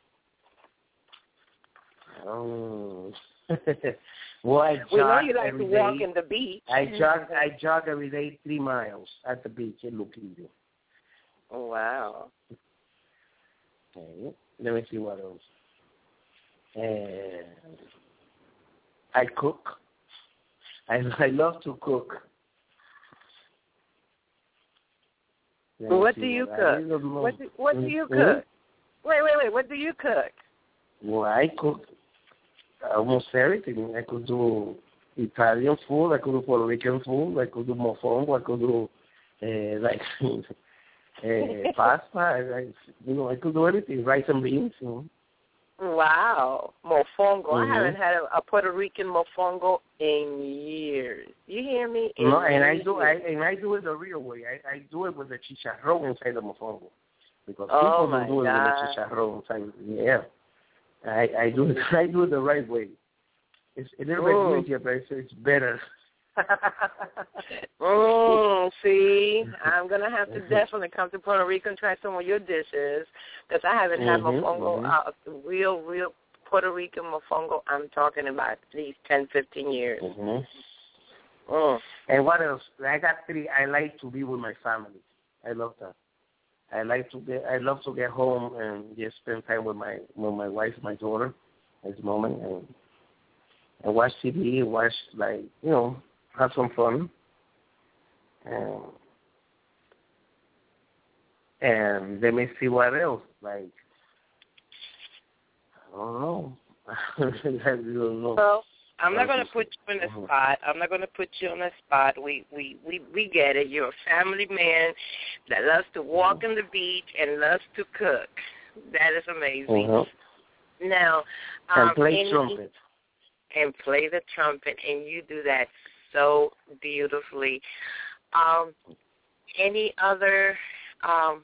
Oh. Well, I jog we know you like every to walk day. in the beach. I jog. I jog every day three miles at the beach in Luquillo. Oh, wow. Okay. Let me see what else. Uh, I cook. I I love to cook. Let well, what do you cook? What do, what do you cook? Mm-hmm. Wait, wait, wait. What do you cook? Well, I cook almost everything. I could do Italian food. I could do Puerto Rican food. I could do mofongo. I could do uh, like uh, pasta. I, I, you know, I could do anything. Rice and beans. You know. Wow, mofongo! Mm-hmm. I haven't had a, a Puerto Rican mofongo in years. You hear me? In no, and years. I do. I and I do it the real way. I, I do it with the chicharrón inside the mofongo, because oh people my don't do it God. with the chicharrón inside. Yeah. I, I do it. I do it the right way. It's a little mm. bit easier, but it's, it's better. mm, see, I'm gonna have to definitely come to Puerto Rico and try some of your dishes, because I haven't had mm-hmm, mofongo, mm-hmm. uh, real, real Puerto Rican mofongo. I'm talking about at least ten, fifteen years. Mm-hmm. Mm. And what else? I got three. I like to be with my family. I love that. I like to get. I love to get home and just spend time with my with my wife, my daughter, at the moment, and and watch T V, watch like you know, have some fun. And and let me see what else. Like, I don't know. I don't know. Well, I'm not going to put you in the spot. I'm not going to put you on the spot. We, we, we, we get it. You're a family man that loves to walk on the beach and loves to cook. That is amazing. Mm-hmm. Now, um, and play any, trumpet. And play the trumpet, and you do that so beautifully. Um, any other um,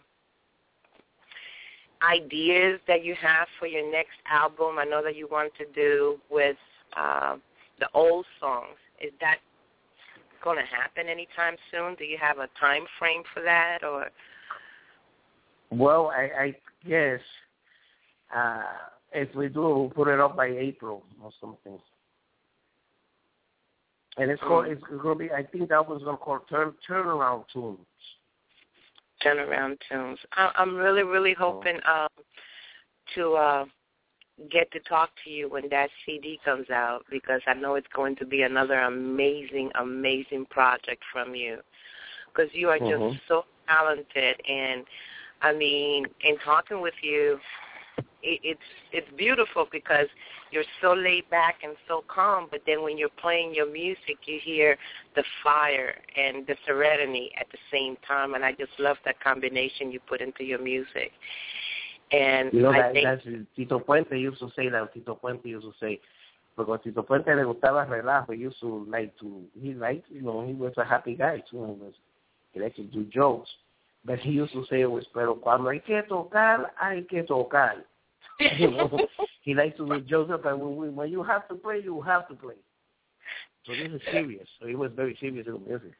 ideas that you have for your next album? I know that you want to do with uh, the old songs. Is that going to happen anytime soon? Do you have a time frame for that, or? Well, I, I guess uh, if we do, we'll put it up by April or something. And it's called, it's going to be, I think that was going to call turn, Turnaround Tunes. Turnaround Tunes. I, I'm really, really hoping um, to uh, get to talk to you when that C D comes out, because I know it's going to be another amazing, amazing project from you, because you are mm-hmm. just so talented. And, I mean, in talking with you, it, it's it's beautiful because you're so laid back and so calm, but then when you're playing your music, you hear the fire and the serenity at the same time, and I just love that combination you put into your music. And you know, I that, think that's Tito Puente used to say that. Tito Puente used to say, because Tito Puente le gustaba relajo. He used to like to, he liked, you know, he was a happy guy too. He, was, he liked to do jokes. But he used to say always, pero cuando hay que tocar, hay que tocar. You know, he likes to do jokes, but when, when you have to play, you have to play. So this is serious. So he was very serious in the music.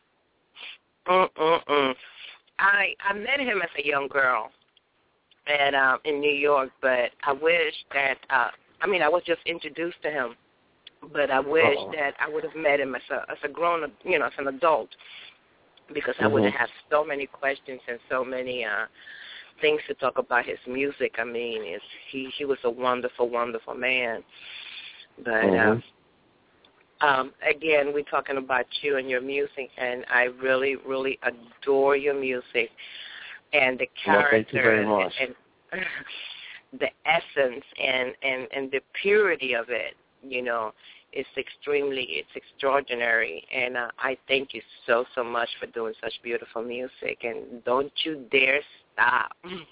Mm-mm-mm. I I met him as a young girl, and um, in New York. But I wish that uh, I mean I was just introduced to him, but I wish Uh-oh. that I would have met him as a as a grown, you know, as an adult, because I mm-hmm. would have had so many questions and so many uh, things to talk about his music. I mean, it's, he he was a wonderful, wonderful man. But mm-hmm. uh, um, again, we're talking about you and your music, and I really, really adore your music and the character well, thank you very much. and, and the essence and, and, and the purity of it. You know, it's extremely, it's extraordinary, and uh, I thank you so, so much for doing such beautiful music, and don't you dare stop.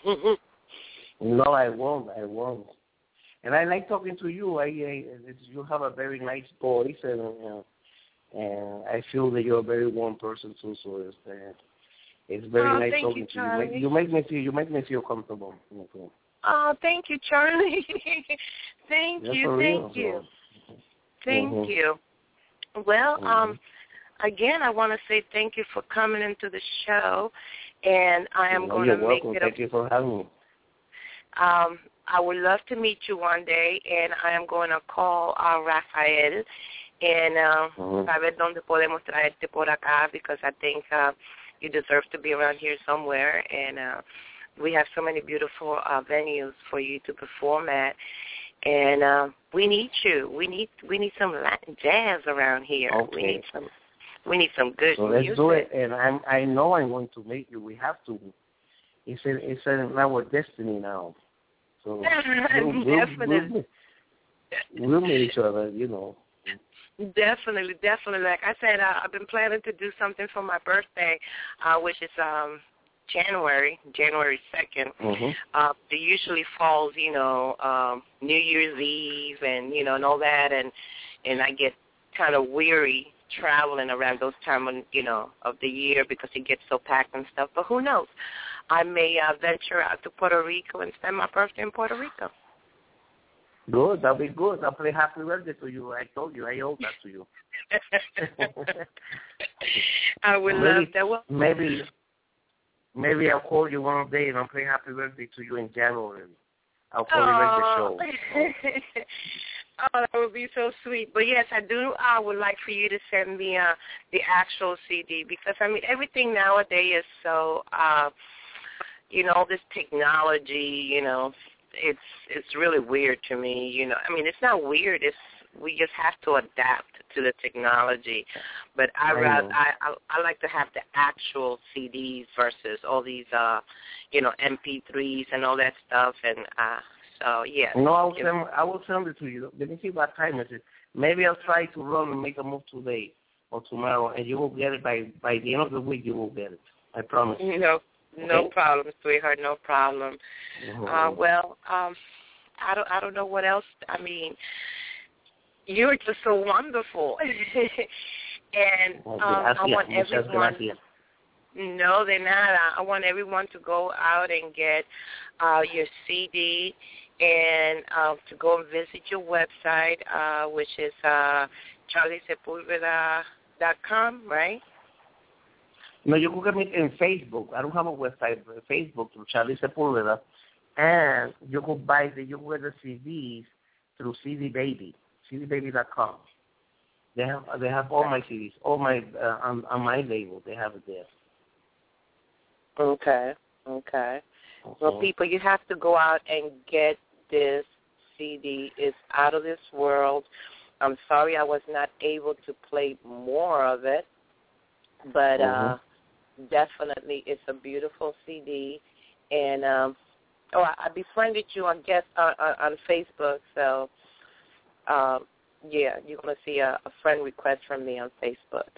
No, I won't. I won't. And I like talking to you. I, I you have a very nice voice, and uh, and I feel that you're a very warm person too. So it's uh, it's very oh, nice thank talking you, to you. You make, you make me feel you make me feel comfortable. Okay. Oh, thank you, Charlie. thank That's you, for thank real, you, so. thank mm-hmm. you. Well, mm-hmm. um, again, I want to say thank you for coming into the show, and I am no, going to make welcome. it. Thank a, you for having me. Um, I would love to meet you one day, and I am going to call uh, Rafael and uh, mm-hmm. saber dónde podemos traerte por acá, because I think uh, you deserve to be around here somewhere, and uh, we have so many beautiful uh, venues for you to perform at, and uh, we need you. We need we need some Latin jazz around here. Okay. We need some we need some good so music. let's do it, and I'm I know I'm going to meet you. We have to. It's in, it's in our destiny now. So we'll, Definitely. We'll, we'll meet each other, you know. Definitely, definitely. Like I said, uh, I've been planning to do something for my birthday, uh, which is um, January, January second. Mm-hmm. Uh, it usually falls, you know, um, New Year's Eve and, you know, and all that, and, and I get kind of weary traveling around those time, of, you know, of the year because it gets so packed and stuff. But who knows? I may uh, venture out to Puerto Rico and spend my birthday in Puerto Rico. Good, that'll be good. I'll play happy birthday to you. I told you, I owe that to you. I would maybe, love that. Well, maybe, maybe I'll call you one day and I'll play happy birthday to you in January. I'll call oh. you like the show. Oh, that would be so sweet. But yes, I do. I would like for you to send me uh, the actual C D, because I mean everything nowadays is so, uh, you know, all this technology. You know, it's it's really weird to me. You know, I mean it's not weird. It's we just have to adapt to the technology. But I I rather know. I, I I like to have the actual C Ds versus all these uh you know M P threes and all that stuff. And uh, so yeah. No, I will send I will send it to you. Let me see what time it is. Maybe I'll try to run and make a move today or tomorrow, and you will get it by by the end of the week. You will get it. I promise. No, no Okay? problem, sweetheart. No problem. Mm-hmm. Uh, well, um, I don't, I don't know what else. I mean, you're just so wonderful, and um, I want everyone. No, they're not. I want everyone to go out and get uh, your C D and uh, to go and visit your website, uh, which is uh, charlie sepulveda dot com, right? No, you can get me in Facebook. I don't have a website, but Facebook through Charlie Sepulveda, and you can buy the you can get the C Ds through C D Baby, C D baby dot com. They have they have all my C Ds, all my uh, on, on my label. They have it there. Okay, okay. Okay. Well, people, you have to go out and get this C D. It's out of this world. I'm sorry I was not able to play more of it, but Mm-hmm. uh, definitely it's a beautiful C D. And um, oh, I, I befriended you on guest on, on, on Facebook, so um, yeah, you're gonna see a, a friend request from me on Facebook.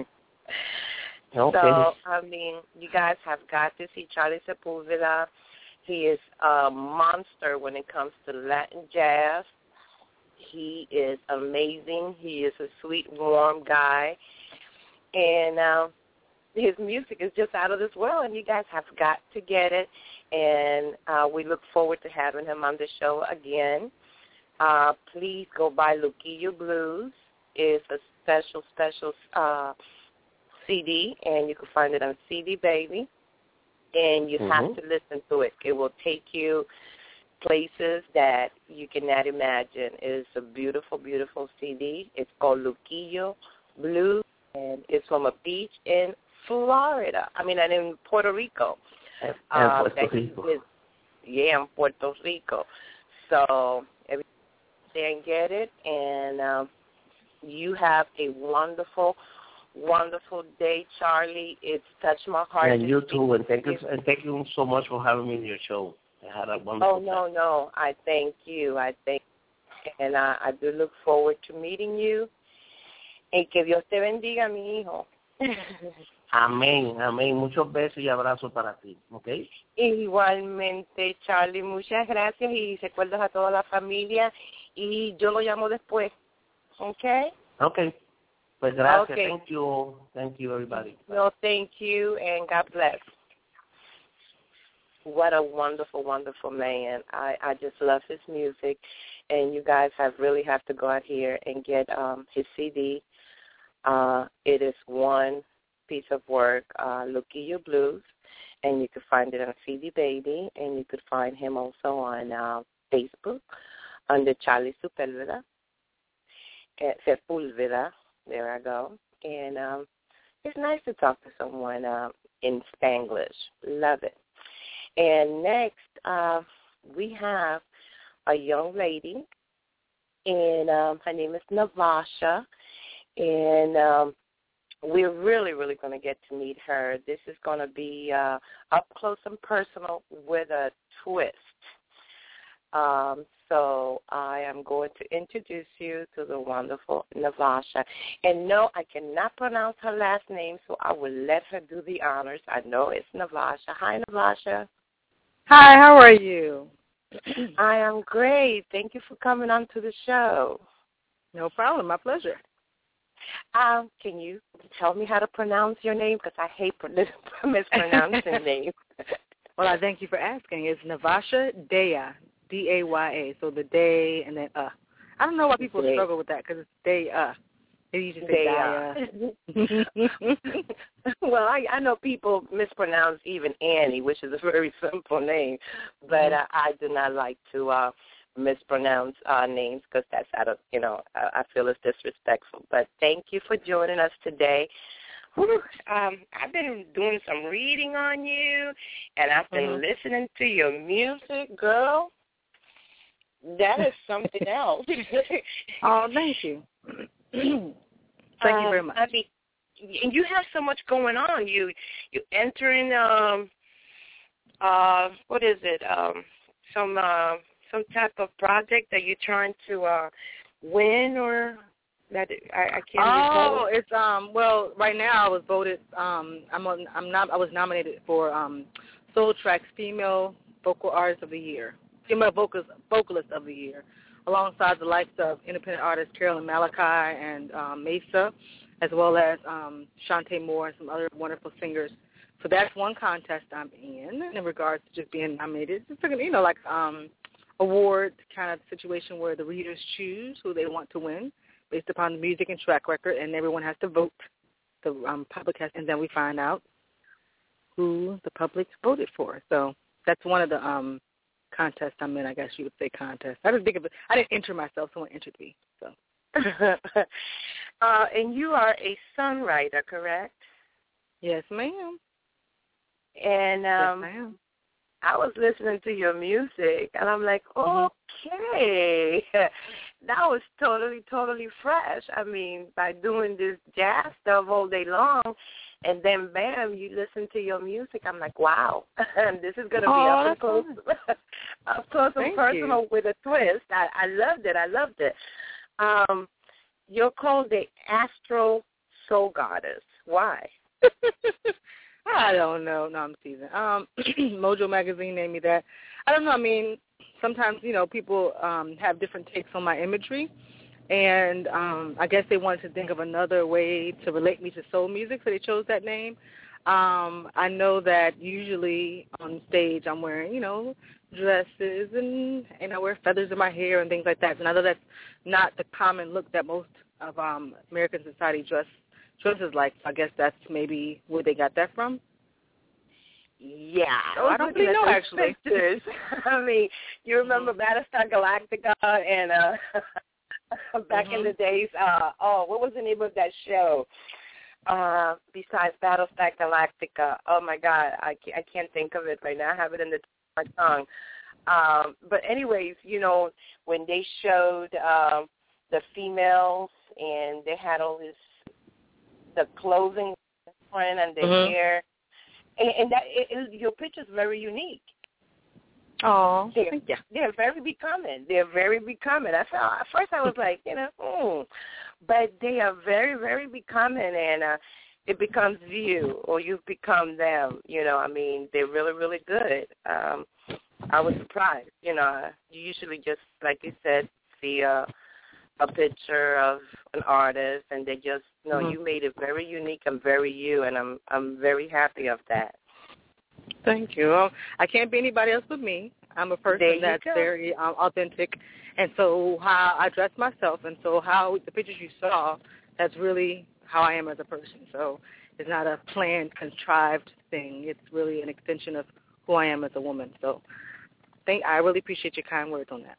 Okay. So, I mean, you guys have got to see Charlie Sepulveda. He is a monster when it comes to Latin jazz. He is amazing. He is a sweet, warm guy. And uh, his music is just out of this world, and you guys have got to get it. And uh, we look forward to having him on the show again. Uh, please go buy Luquillo Blues. It's a special, special uh C D, and you can find it on C D Baby, and you Mm-hmm. have to listen to it. It will take you places that you cannot imagine. It is a beautiful, beautiful C D. It's called Luquillo Blues, and it's from a beach in Florida. I mean, and in Puerto Rico. And, Uh, and Puerto that Rico. is, yeah, in Puerto Rico. So everybody there and get it, and um, you have a wonderful wonderful day, Charlie. It's touched my heart. And to you speak too, and thank you, with and thank you so much for having me in your show. I had a wonderful Oh, no, time. no. I thank you. I thank you. And I, I do look forward to meeting you. Y que Dios te bendiga, mi hijo. Amén, amén. Muchos besos y abrazos para ti, ¿ok? Igualmente, Charlie, muchas gracias y recuerdos a toda la familia. Y yo lo llamo después, ¿ok? Ok. Pues gracias. Okay. Thank you. Thank you, everybody. No, thank you, and God bless. What a wonderful, wonderful man. I, I just love his music, and you guys have really have to go out here and get um, his C D. Uh, it is one piece of work, uh, Luquillo Blues, and you can find it on C D Baby, and you could find him also on uh, Facebook under Charlie Sepulveda. Sepulveda. There I go. And um, it's nice to talk to someone uh, in Spanglish. Love it. And next, uh, we have a young lady, and um, her name is Navasha, and um, we're really, really going to get to meet her. This is going to be uh, up close and personal with a twist. Um, so I am going to introduce you to the wonderful Navasha. And no, I cannot pronounce her last name, so I will let her do the honors. I know it's Navasha. Hi, Navasha. Hi, how are you? I am great. Thank you for coming on to the show. No problem. My pleasure. Um, can you tell me how to pronounce your name? Because I hate mispronouncing names. Well, I thank you for asking. It's Navasha Daya, D A Y A. So the day and then uh. I don't know why people Day. struggle with that because it's day uh. They usually say Daya. Well, I, I know people mispronounce even Annie, which is a very simple name, but uh, I do not like to uh, mispronounce uh, names because that's out of, you know, I, I feel it's disrespectful. But thank you for joining us today. Whew, um, I've been doing some reading on you, and I've been mm-hmm. listening to your music, girl. That is something else. Oh, thank you. Thank um, you very much. I mean, and you have so much going on. You you entering um uh what is it um some uh, some type of project that you're trying to uh win or that I, I can't Oh, recall. it's um well right now I was voted um I'm on I'm not I was nominated for um Soul Track's Female Vocal Artist of the Year, Female Vocalist Vocalist of the Year, alongside the likes of independent artists Carolyn Malachi and um, Mesa, as well as um, Shantae Moore and some other wonderful singers. So that's one contest I'm in in regards to just being nominated. It's like, you know, like um, award kind of situation where the readers choose who they want to win based upon the music and track record, and everyone has to vote. The um, public has, and then we find out who the public voted for. So that's one of the um, contests I'm in, I guess you would say contest. I didn't think of it. I didn't enter myself. Someone entered me. So. uh, and you are a songwriter, correct? Yes, ma'am. And um, yes, ma'am. I was listening to your music, and I'm like, okay, that was totally, totally fresh. I mean, by doing this jazz stuff all day long, and then, bam, you listen to your music, I'm like, wow, this is going to be oh, up and close, up close and Thank personal you. with a twist. I, I loved it. I loved it. Um, you're called the Astro Soul Goddess. Why? I don't know. No, I'm teasing. Um, Mojo Magazine named me that. I don't know. I mean, sometimes, you know, people um, have different takes on my imagery, and um, I guess they wanted to think of another way to relate me to soul music, so they chose that name. Um, I know that usually on stage I'm wearing, you know, dresses and, and I wear feathers in my hair and things like that, and I know that's not the common look that most of um, American society dress dresses like. So I guess that's maybe where they got that from. Yeah, So I don't really know, actually. Pictures. I mean, you remember mm-hmm. Battlestar Galactica and uh, back mm-hmm. in the days, uh, oh, what was the name of that show? Uh, besides Battlestar Galactica, oh my God, I can't, I can't think of it right now. I have it in the tip of my tongue. Um, but anyways, you know, when they showed um, the females and they had all this, the clothing and the mm-hmm. hair, and, and that it, it, your picture's very unique. Oh, they're, yeah. They're very becoming. They're very becoming. I felt at first I was like, you know, mm. but they are very, very becoming, and uh, it becomes you, or you've become them. You know, I mean, they're really, really good. Um, I was surprised. You know, you usually just, like you said, see uh, a picture of an artist, and they just, you know, mm-hmm. you made it very unique and very you, and I'm, I'm very happy of that. Thank you. Well, I can't be anybody else but me. I'm a person that's go. very um, authentic, and so how I dress myself, and so how the pictures you saw, that's really how I am as a person. So it's not a planned, contrived thing. It's really an extension of who I am as a woman. So thank, I really appreciate your kind words on that.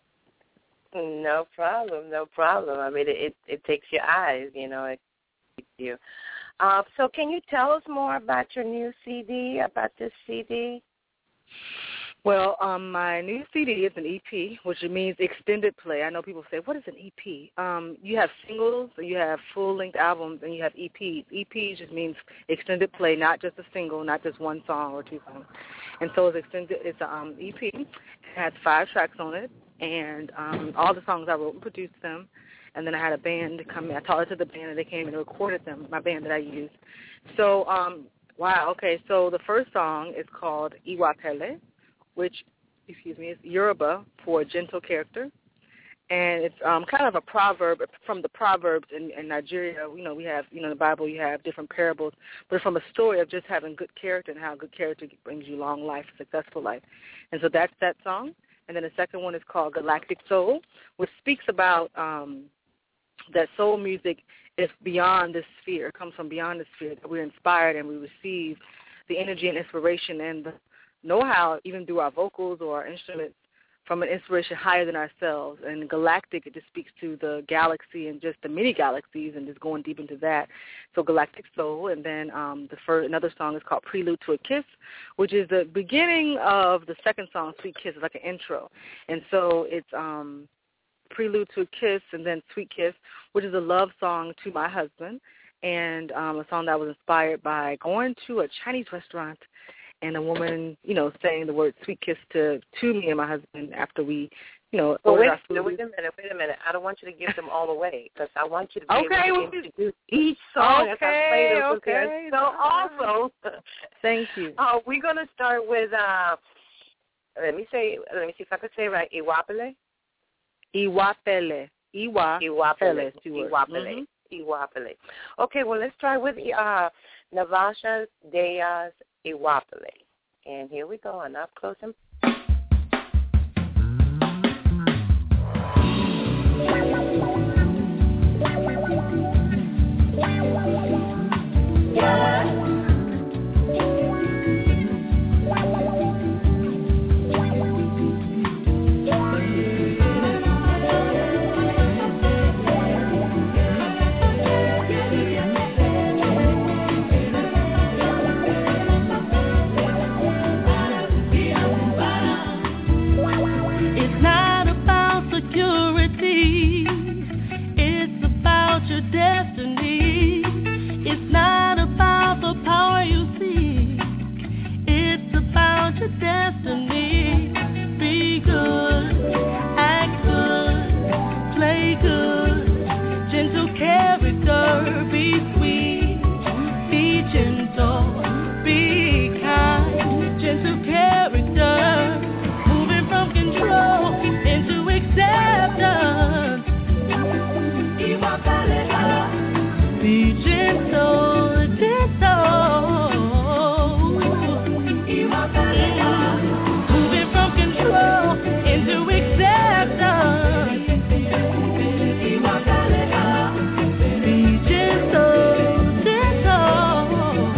No problem, no problem. I mean, it it, it takes your eyes, you know, it keeps you. Uh, so can you tell us more about your new C D, about this C D? Well, um, my new C D is an E P, which means extended play. I know people say, what is an E P? Um, you have singles, you have full-length albums, and you have E Ps. E P just means extended play, not just a single, not just one song or two songs. And so it's extended. It's an um, E P. It has five tracks on it, and um, all the songs I wrote and produced them. And then I had a band come in. I taught it to the band, and they came and recorded them, my band that I used. So, um, wow, okay, so the first song is called Iwa Pele, which, excuse me, is Yoruba for gentle character. And it's um, kind of a proverb from the Proverbs in, in Nigeria. You know, we have, you know, in the Bible you have different parables, but from a story of just having good character and how good character brings you long life, successful life. And so that's that song. And then the second one is called Galactic Soul, which speaks about um, that soul music is beyond this sphere. It comes from beyond this sphere, that we're inspired and we receive the energy and inspiration and the know-how, even through our vocals or our instruments, from an inspiration higher than ourselves. And galactic, it just speaks to the galaxy and just the many galaxies and just going deep into that. So Galactic Soul. And then um, the first, another song is called Prelude to a Kiss, which is the beginning of the second song, Sweet Kiss. It's like an intro. And so it's um, Prelude to a Kiss and then Sweet Kiss, which is a love song to my husband, and um, a song that was inspired by going to a Chinese restaurant and a woman, you know, saying the word Sweet Kiss to, to me and my husband after we, you know, well, ordered wait, our food. wait a minute, wait a minute. I don't want you to give them all away because I want you to be okay, able well, to introduce each song okay, as I play them. okay. So awesome. Thank you. Uh, we're going to start with, uh, let me say, let me see if I can say it right, Iwapele. Iwapele. Iwa. Iwapele. Two words. Iwapele. Iwapele. Okay, well, let's try with uh, Navasha Deya's Iwapele. And here we go on Up Close and destiny. It's not about the power you seek. It's about your destiny. Be good, act good, play good, gentle character, be sweet, be gentle, be kind, gentle character, moving from control into acceptance. Be gentle, gentle. Moving from control into acceptance. Be gentle, gentle.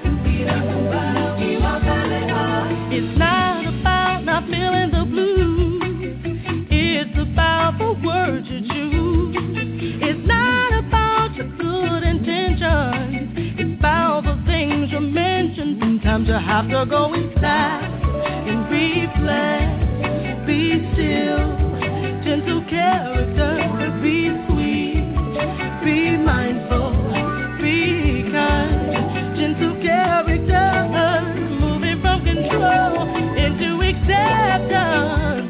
It's not about not feeling the blues. It's about the words you choose. It's not about your good intentions. It's about the things you mentioned. Sometimes you have to go inside and reflect. Be still, gentle character. Be sweet, be mindful, be kind, gentle character. Moving from control into acceptance.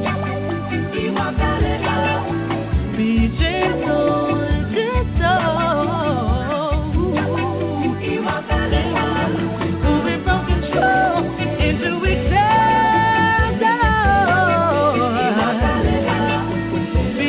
Be gentle, gentle. Moving from control into acceptance. Be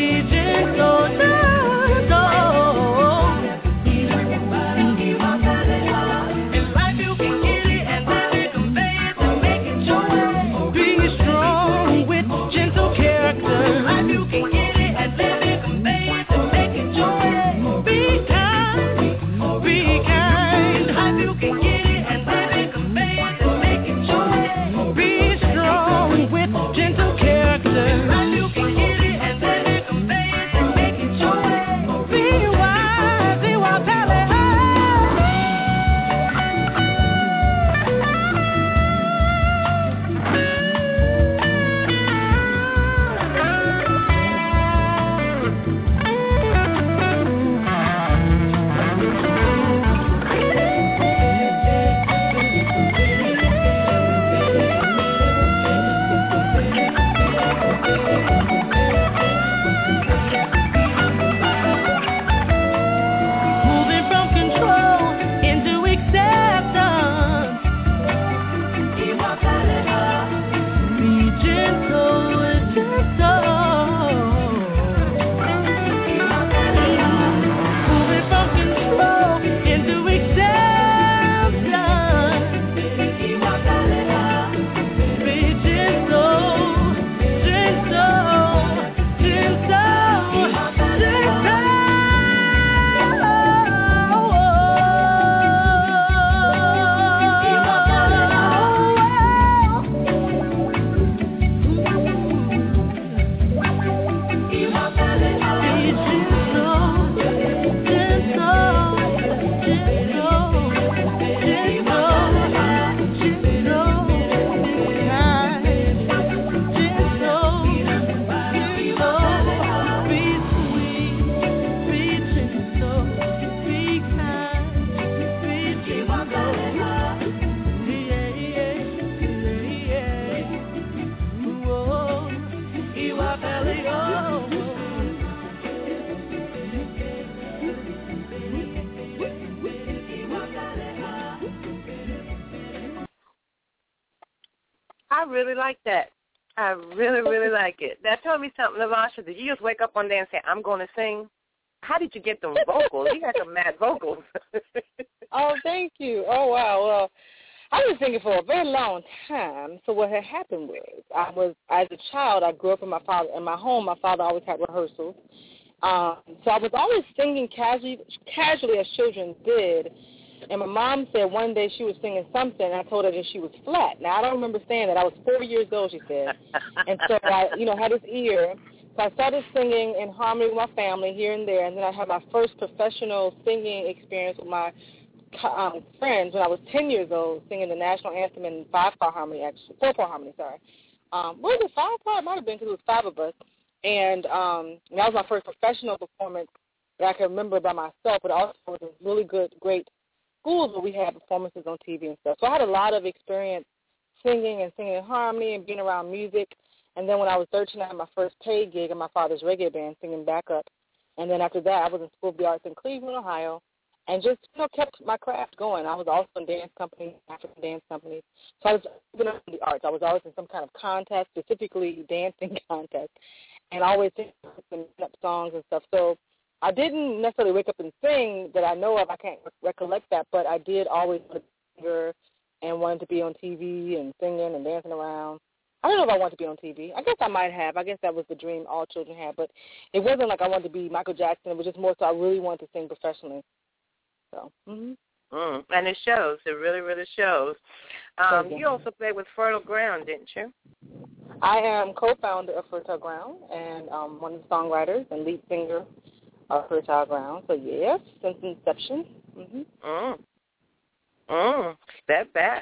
really like that. I really, really like it. That told me something, Lavasha. Did you just wake up one day and say, I'm going to sing? How did you get them vocals? You got some mad vocals. Oh, thank you. Oh, wow. Well, I was singing for a very long time. So what had happened was, I was as a child, I grew up in my father in my home. My father always had rehearsals. Um, so I was always singing casually, casually as children did. And my mom said one day she was singing something, and I told her that she was flat. Now, I don't remember saying that. I was four years old, she said. And so I, you know, had this ear. So I started singing in harmony with my family here and there, and then I had my first professional singing experience with my um, friends when I was ten years old, singing the national anthem in five-part harmony, actually, four-part harmony, sorry. Um, what was it, five-part? It might have been because it was five of us. And um, that was my first professional performance that I can remember by myself, but also it was a really good, great schools where we had performances on T V and stuff. So I had a lot of experience singing and singing in harmony and being around music. And then when I was thirteen, I had my first paid gig in my father's reggae band, singing backup. And then after that, I was in School of the Arts in Cleveland, Ohio, and just, you know, kept my craft going. I was also in dance companies, African dance companies. So I was in the arts. I was always in some kind of contest, specifically dancing contest, and always singing up songs and stuff. So I didn't necessarily wake up and sing that I know of. I can't recollect that, but I did always want to singer and wanted to be on T V and singing and dancing around. I don't know if I wanted to be on T V. I guess I might have. I guess that was the dream all children had, but it wasn't like I wanted to be Michael Jackson. It was just more so I really wanted to sing professionally. So, mm-hmm. mm, and it shows. It really, really shows. Um, you also played with Fertile Ground, didn't you? I am co-founder of Fertile Ground and um, one of the songwriters and lead singer of Fertile Ground. So, yes, since inception. Mm-hmm. Mm. Mm. Step back.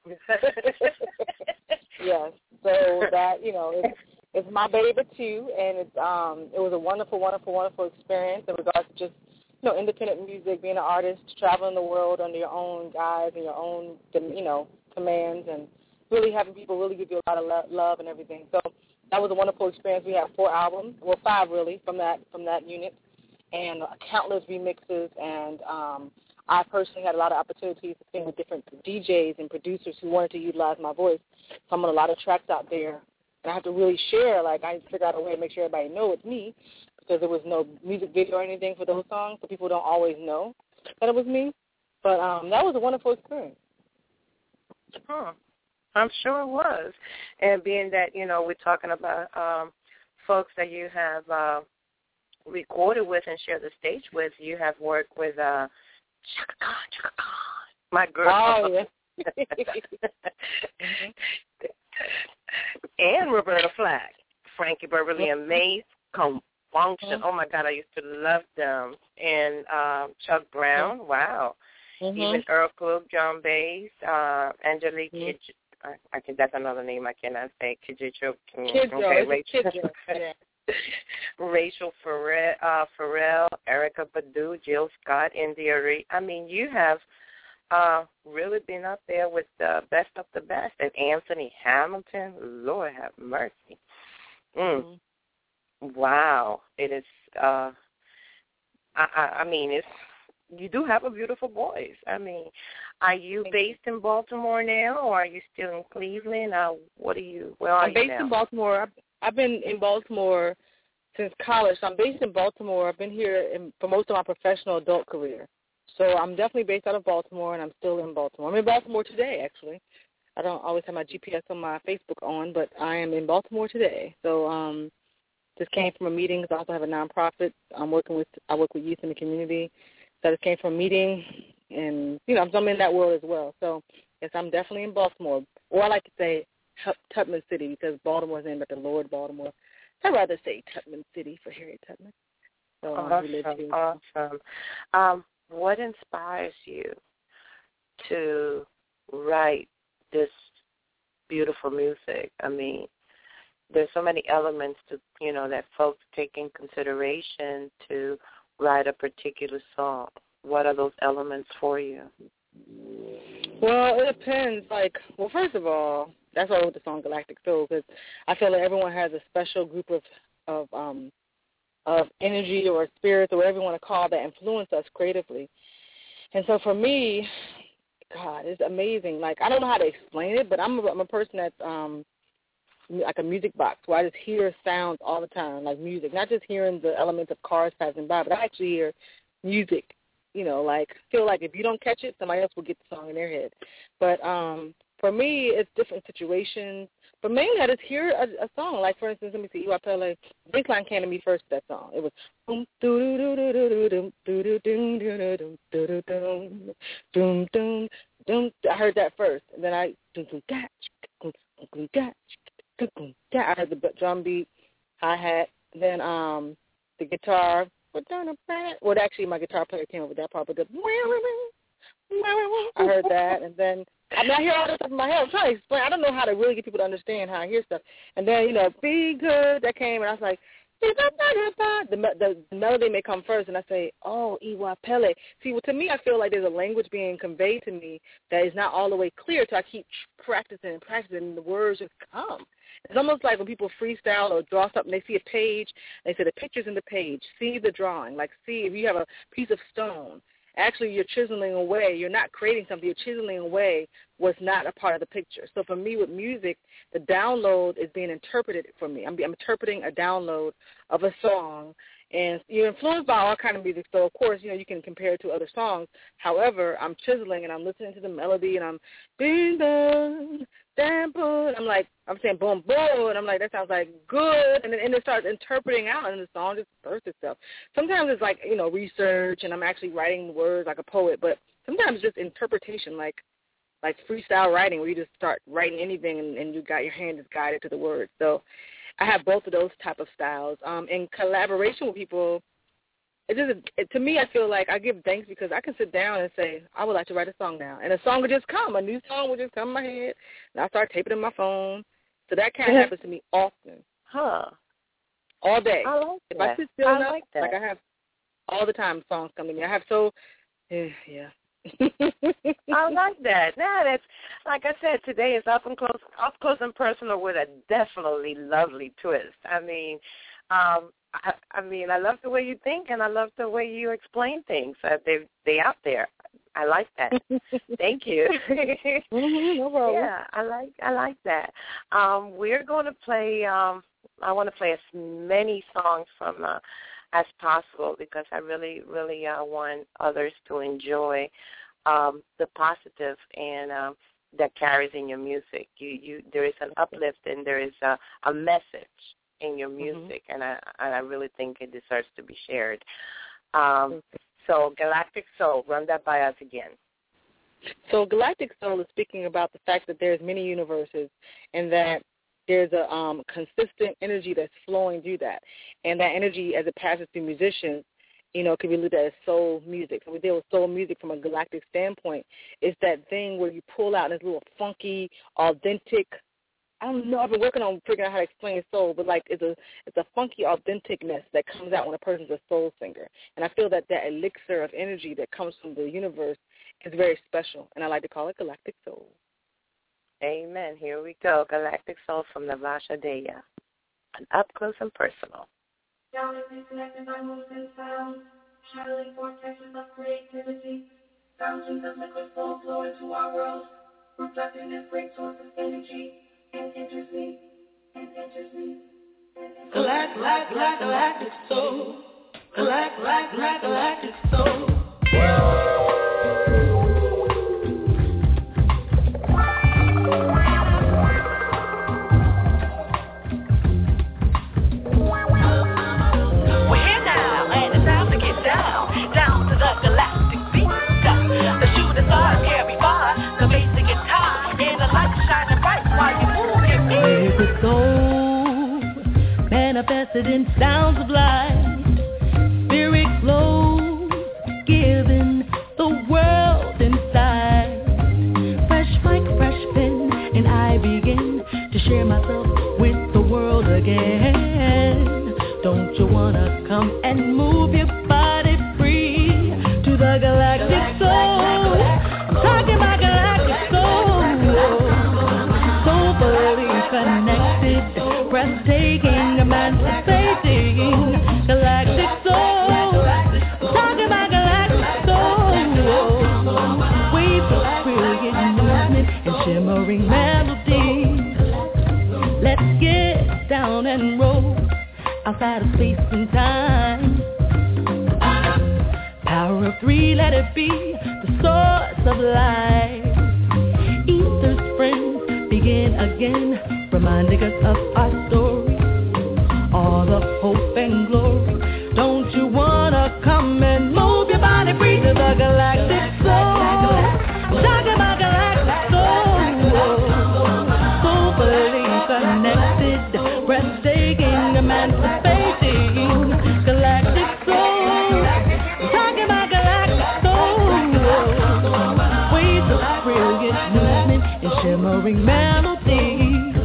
Yes. So that, you know, it's, it's my baby, too, and it's um, it was a wonderful, wonderful, wonderful experience in regards to just, you know, independent music, being an artist, traveling the world under your own guise and your own, you know, commands, and really having people really give you a lot of lo- love and everything. So that was a wonderful experience. We had four albums, well, five really, from that from that unit, and uh, countless remixes. And um, I personally had a lot of opportunities to sing with different D Js and producers who wanted to utilize my voice. So I'm on a lot of tracks out there, and I have to really share. Like, I figure out a way to make sure everybody know it's me, because there was no music video or anything for those songs, so people don't always know that it was me. But um, that was a wonderful experience. Huh. I'm sure it was. And being that, you know, we're talking about um, folks that you have uh, recorded with and shared the stage with, you have worked with uh, Chaka Khan, Chaka Khan, my girl. Oh, yeah. And Roberta Flack, Frankie Beverly and Mace, Confunction. Mm-hmm. Oh, my God, I used to love them. And uh, Chuck Brown, mm-hmm. wow. Mm-hmm. Even Earl Klugh, John Bass, uh, Angelique mm-hmm. Kidjo. I, I can, that's another name I cannot say. Kidjo. Kidjo. Okay, Rachel. Kidjo. Yeah. Rachel Farrell, uh, Farrell, Erykah Badu, Jill Scott, India Ree. I mean, you have uh, really been up there with the best of the best. And Anthony Hamilton, Lord have mercy. Mm. Mm-hmm. Wow. It is, uh, I, I, I mean, it's, you do have a beautiful voice. I mean, are you based in Baltimore now, or are you still in Cleveland? Uh, what are you, where are I'm you based now? in Baltimore. I've, I've been in Baltimore since college. So I'm based in Baltimore. I've been here in, for most of my professional adult career. So I'm definitely based out of Baltimore, and I'm still in Baltimore. I'm in Baltimore today, actually. I don't always have my G P S on my Facebook on, but I am in Baltimore today. So um, just came from a meeting because I also have a nonprofit. I'm working with, I work with youth in the community. So I just came from a meeting, and, you know, I'm in that world as well. So, yes, I'm definitely in Baltimore. Or I like to say Tubman City, because Baltimore is named after Lord Baltimore. I'd rather say Tubman City for Harriet Tubman. So, um, awesome, we live here. awesome. Um, what inspires you to write this beautiful music? I mean, there's so many elements to, you know, that folks take in consideration to write a particular song. What are those elements for you? Well, it depends. Like, well, first of all, that's why I wrote the song Galactic Soul, because I feel like everyone has a special group of of um of energy or spirits or whatever you want to call that influence us creatively. And so for me, God, it's amazing. Like, I don't know how to explain it, but I'm a, I'm a person that's um like a music box where I just hear sounds all the time, like music, not just hearing the elements of cars passing by, but I actually hear music, you know, like feel like if you don't catch it, somebody else will get the song in their head. But um, for me, it's different situations. But mainly I just hear a, a song. Like, for instance, let me see, Iwapele, Baseline came to me first, that song. It was boom, doo doo doo doo doo doo doo doo doo doo doo doo doo doo doo. I heard that first, and then I dum dum got dum dum got dum dum got. I heard the drum beat, hi-hat, then um the guitar. Well, actually, my guitar player came up with that part, but the I heard that, and then I mean, I hear all this stuff in my head. I'm trying to explain. I don't know how to really get people to understand how I hear stuff. And then, you know, Be Good, that came, and I was like, the, the, the melody may come first, and I say, oh, Iwapele. See, well, to me, I feel like there's a language being conveyed to me that is not all the way clear, so I keep practicing and practicing, and the words just come. It's almost like when people freestyle or draw something, they see a page, they say the picture's in the page, see the drawing. Like, see, if you have a piece of stone, actually you're chiseling away. You're not creating something. You're chiseling away what's not a part of the picture. So for me with music, the download is being interpreted for me. I'm, I'm interpreting a download of a song. And you're influenced by all kind of music. So, of course, you know, you can compare it to other songs. However, I'm chiseling and I'm listening to the melody and I'm bing, bong, damn, boom. I'm like, I'm saying boom, boom. And I'm like, that sounds like good. And then and it starts interpreting out and the song just bursts itself. Sometimes it's like, you know, research and I'm actually writing the words like a poet. But sometimes it's just interpretation, like like freestyle writing where you just start writing anything and, and you got your hand is guided to the words. So I have both of those type of styles. Um, in collaboration with people, it just it, to me, I feel like I give thanks because I can sit down and say, I would like to write a song now. And a song would just come. A new song would just come in my head. And I start taping it in my phone. So that kind of happens to me often. Huh. All day. I like if that. I sit still I enough, like that. like I have all the time songs come to me. I have so, yeah. yeah. I like that. Yeah, that's like I said. Today is up and close, up close and personal with a definitely lovely twist. I mean, um, I, I mean, I love the way you think, and I love the way you explain things. Uh, they they out there. I like that. Thank you. mm-hmm, no problem. Yeah, I like I like that. Um, we're going to play. Um, I want to play as many songs from. Uh, as possible because I really, really uh, want others to enjoy um, the positive and um, that carries in your music. You, you, there is an uplift and there is a, a message in your music, mm-hmm. and I, and I really think it deserves to be shared. Um, so Galactic Soul, run that by us again. So Galactic Soul is speaking about the fact that there's many universes and that there's a um, consistent energy that's flowing through that. And that energy, as it passes through musicians, you know, can be looked at as soul music. So we deal with soul music from a galactic standpoint. It's that thing where you pull out this little funky, authentic, I don't know, I've been working on figuring out how to explain soul, but like it's a it's a funky authenticness that comes out when a person's a soul singer. And I feel that that elixir of energy that comes from the universe is very special, and I like to call it Galactic Soul. Amen. Here we go. Galactic Soul from Navasha Deya. An up close and personal. Galaxies connected by moves and sound, channeling vortexes of creativity, fountains of liquid flow flow into our world, reflecting this great source of energy, and enters me, and enters me. Galactic, galactic, galactic soul. Galactic, galactic, galactic soul. Manifested in sounds of light, spirit flows, giving the world inside. Fresh mic, fresh pen, and I begin to share myself with the world again. Don't you wanna come and move your body free to the galactic soul? I'm talking about galactic soul, soulfully connected, breathtaking, emancipating, galactic soul. Talking about galactic soul. Waves of brilliant movement and shimmering melodies. Let's outside of space and time. Power of three, let it be the source of life. Ether's friends begin again, reminding us of our story, all the hope and glory. Don't you wanna come and move your body free to the galactic soul? Talking about galactic soul, soulfully connected, breathtaking, emancipating, galactic soul. Talking about galactic soul, waves of brilliant movement and shimmering melodies.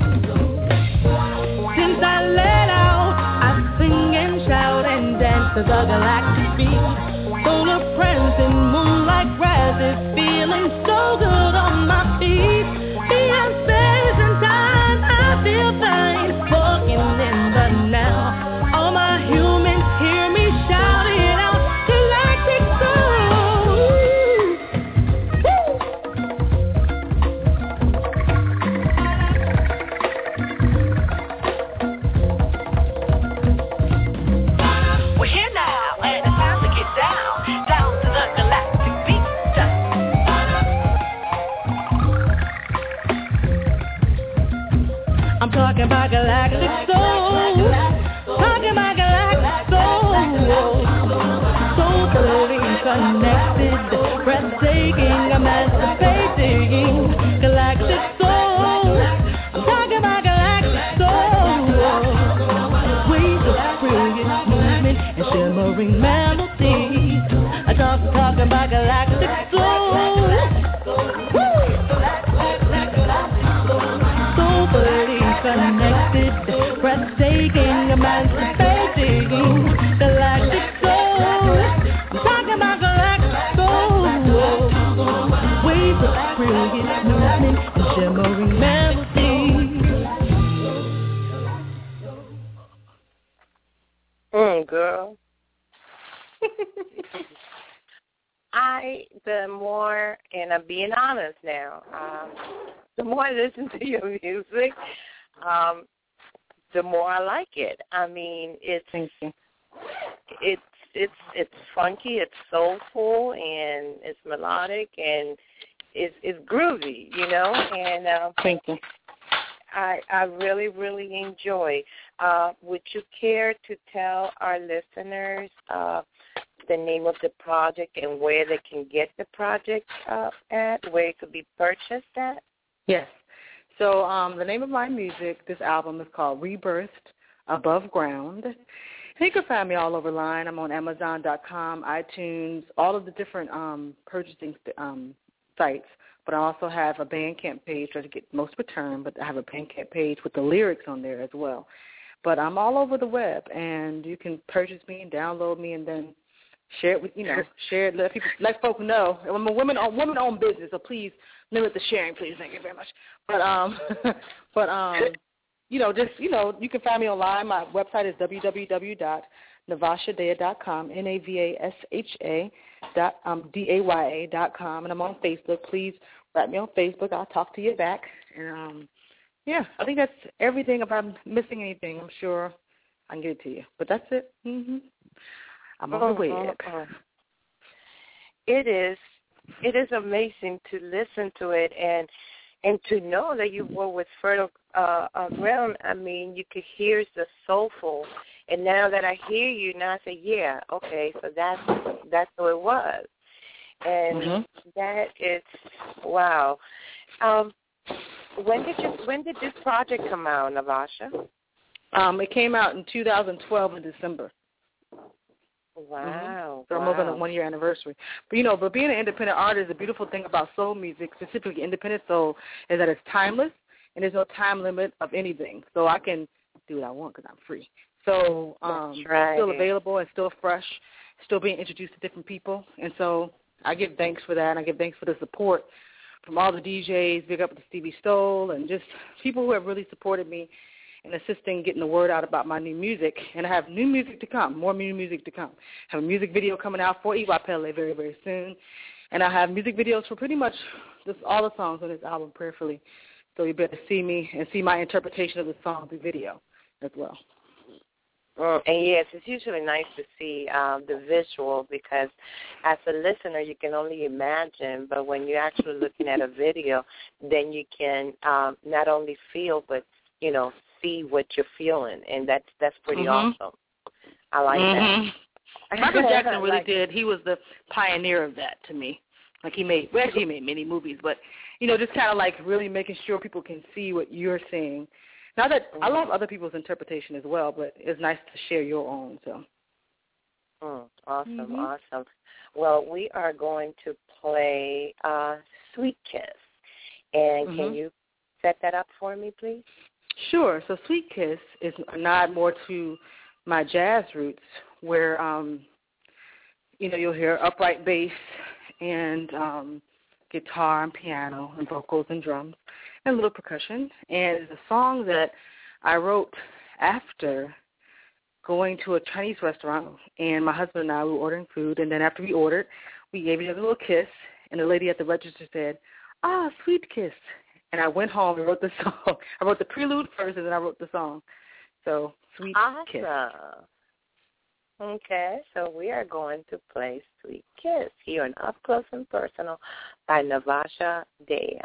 Since I let out, I sing and shout and dance to the galactic beat. Solar prancing, moonlight rises, feeling so good on my feet. Beyond space and time, I feel fine, walking in the now. All my humans hear me shouting out, galactic soul. We're here now, and it's time to get down, down to the galactic beat. I'm talking about galactic soul, talking about galactic soul, soulfully connected, breathtaking, emancipating, galactic soul. I'm talking about galactic soul, waves of brilliant movement and shimmering melodies. I talk, talking about galactic soul. Soulfully connected, breathtaking, emancipating, galactic soul. I'm talking about galactic soul, waves of brilliant movement and shimmering melodies. Mm, girl. I, the more, and I'm being honest now, um, the more I listen to your music, um, the more I like it. I mean, it's it's it's it's funky, it's soulful, and it's melodic, and it's it's groovy, you know. And uh, Thank you. I I really really enjoy. Uh, would you care to tell our listeners uh, the name of the project and where they can get the project uh, at, where it could be purchased at? Yes. So um, the name of my music, this album is called Rebirthed Above Ground. And you can find me all over line. I'm on Amazon dot com, iTunes, all of the different um, purchasing um, sites. But I also have a Bandcamp page where I get most return, but I have a Bandcamp page with the lyrics on there as well. But I'm all over the web, and you can purchase me and download me and then share it with, you know, share it, let people, let folks know. I'm a woman owned woman owned business, so please limit the sharing, please. Thank you very much. But um, but um, you know, just you know, you can find me online. My website is w w w dot navasha daya dot com, N A V A S H A dot um D A Y A dot com, and I'm on Facebook. Please write me on Facebook. I'll talk to you back. And um, yeah, I think that's everything. If I'm missing anything, I'm sure I can get it to you. But that's it. Mm-hmm. I'm on oh, the way. oh, oh. It is, it is amazing to listen to it and and to know that you were with Fertile uh, uh, Ground. I mean, you could hear the soulful, and now that I hear you, now I say, yeah, okay, so that's that's who it was, and mm-hmm. that is wow. Um, when did you when did this project come out, Navasha? Um, it came out in two thousand twelve in December. Wow. Mm-hmm. So wow. almost on a one-year anniversary. But, you know, but being an independent artist, the beautiful thing about soul music, specifically independent soul, is that it's timeless and there's no time limit of anything. So I can do what I want because I'm free. So um, That's right. it's still available and still fresh, still being introduced to different people. And so I give thanks for that, and I give thanks for the support from all the D Js, big up to Stevie Stoll, and just people who have really supported me and assisting getting the word out about my new music. And I have new music to come, more new music to come. I have a music video coming out for Iwapele very, very soon. And I have music videos for pretty much just all the songs on this album, prayerfully. So you better see me and see my interpretation of the song through video as well. Mm, and yes, it's usually nice to see um, the visual because as a listener you can only imagine, but when you're actually looking at a video, then you can um, not only feel but, you know, see what you're feeling, and that's that's pretty mm-hmm. awesome. I like mm-hmm. that. Michael Jackson really like did. He was the pioneer of that to me. Like he made, well, actually he made many movies, but, you know, just kind of like really making sure people can see what you're seeing. Now that I love other people's interpretation as well, but it's nice to share your own. So, mm, awesome, mm-hmm. awesome. Well, we are going to play uh, "Sweet Kiss," and mm-hmm. can you set that up for me, please? Sure. So, "Sweet Kiss" is a nod more to my jazz roots, where um, you know you'll hear upright bass and um, guitar and piano and vocals and drums. And a little percussion, and it's a song that I wrote after going to a Chinese restaurant, and my husband and I we were ordering food, and then after we ordered, we gave each other a little kiss, and the lady at the register said, "Ah, sweet kiss," and I went home and wrote the song. I wrote the prelude first, and then I wrote the song. So, Sweet awesome. Kiss. Okay, so we are going to play "Sweet Kiss" here on Up Close and Personal by Navasha Dea.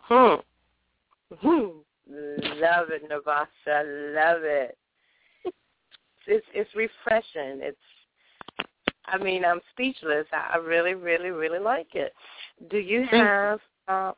Hmm. Hmm. Love it, Navasha. Love it. It's it's refreshing. It's. I mean, I'm speechless. I really, really, really like it. Do you have? Um,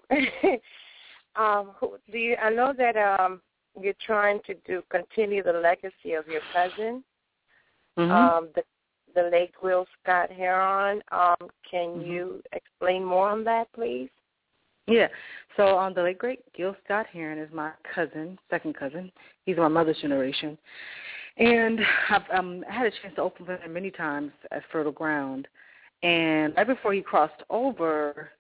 um, who, do you? I know that um, you're trying to do continue the legacy of your cousin, Mm-hmm. um, the the late Will Scott Heron. Um, can Mm-hmm. you explain more on that, please? Yeah. So um, the late great Gil Scott Heron is my cousin, second cousin. He's my mother's generation. And I've um, had a chance to open for him many times at Fertile Ground. And right before he crossed over,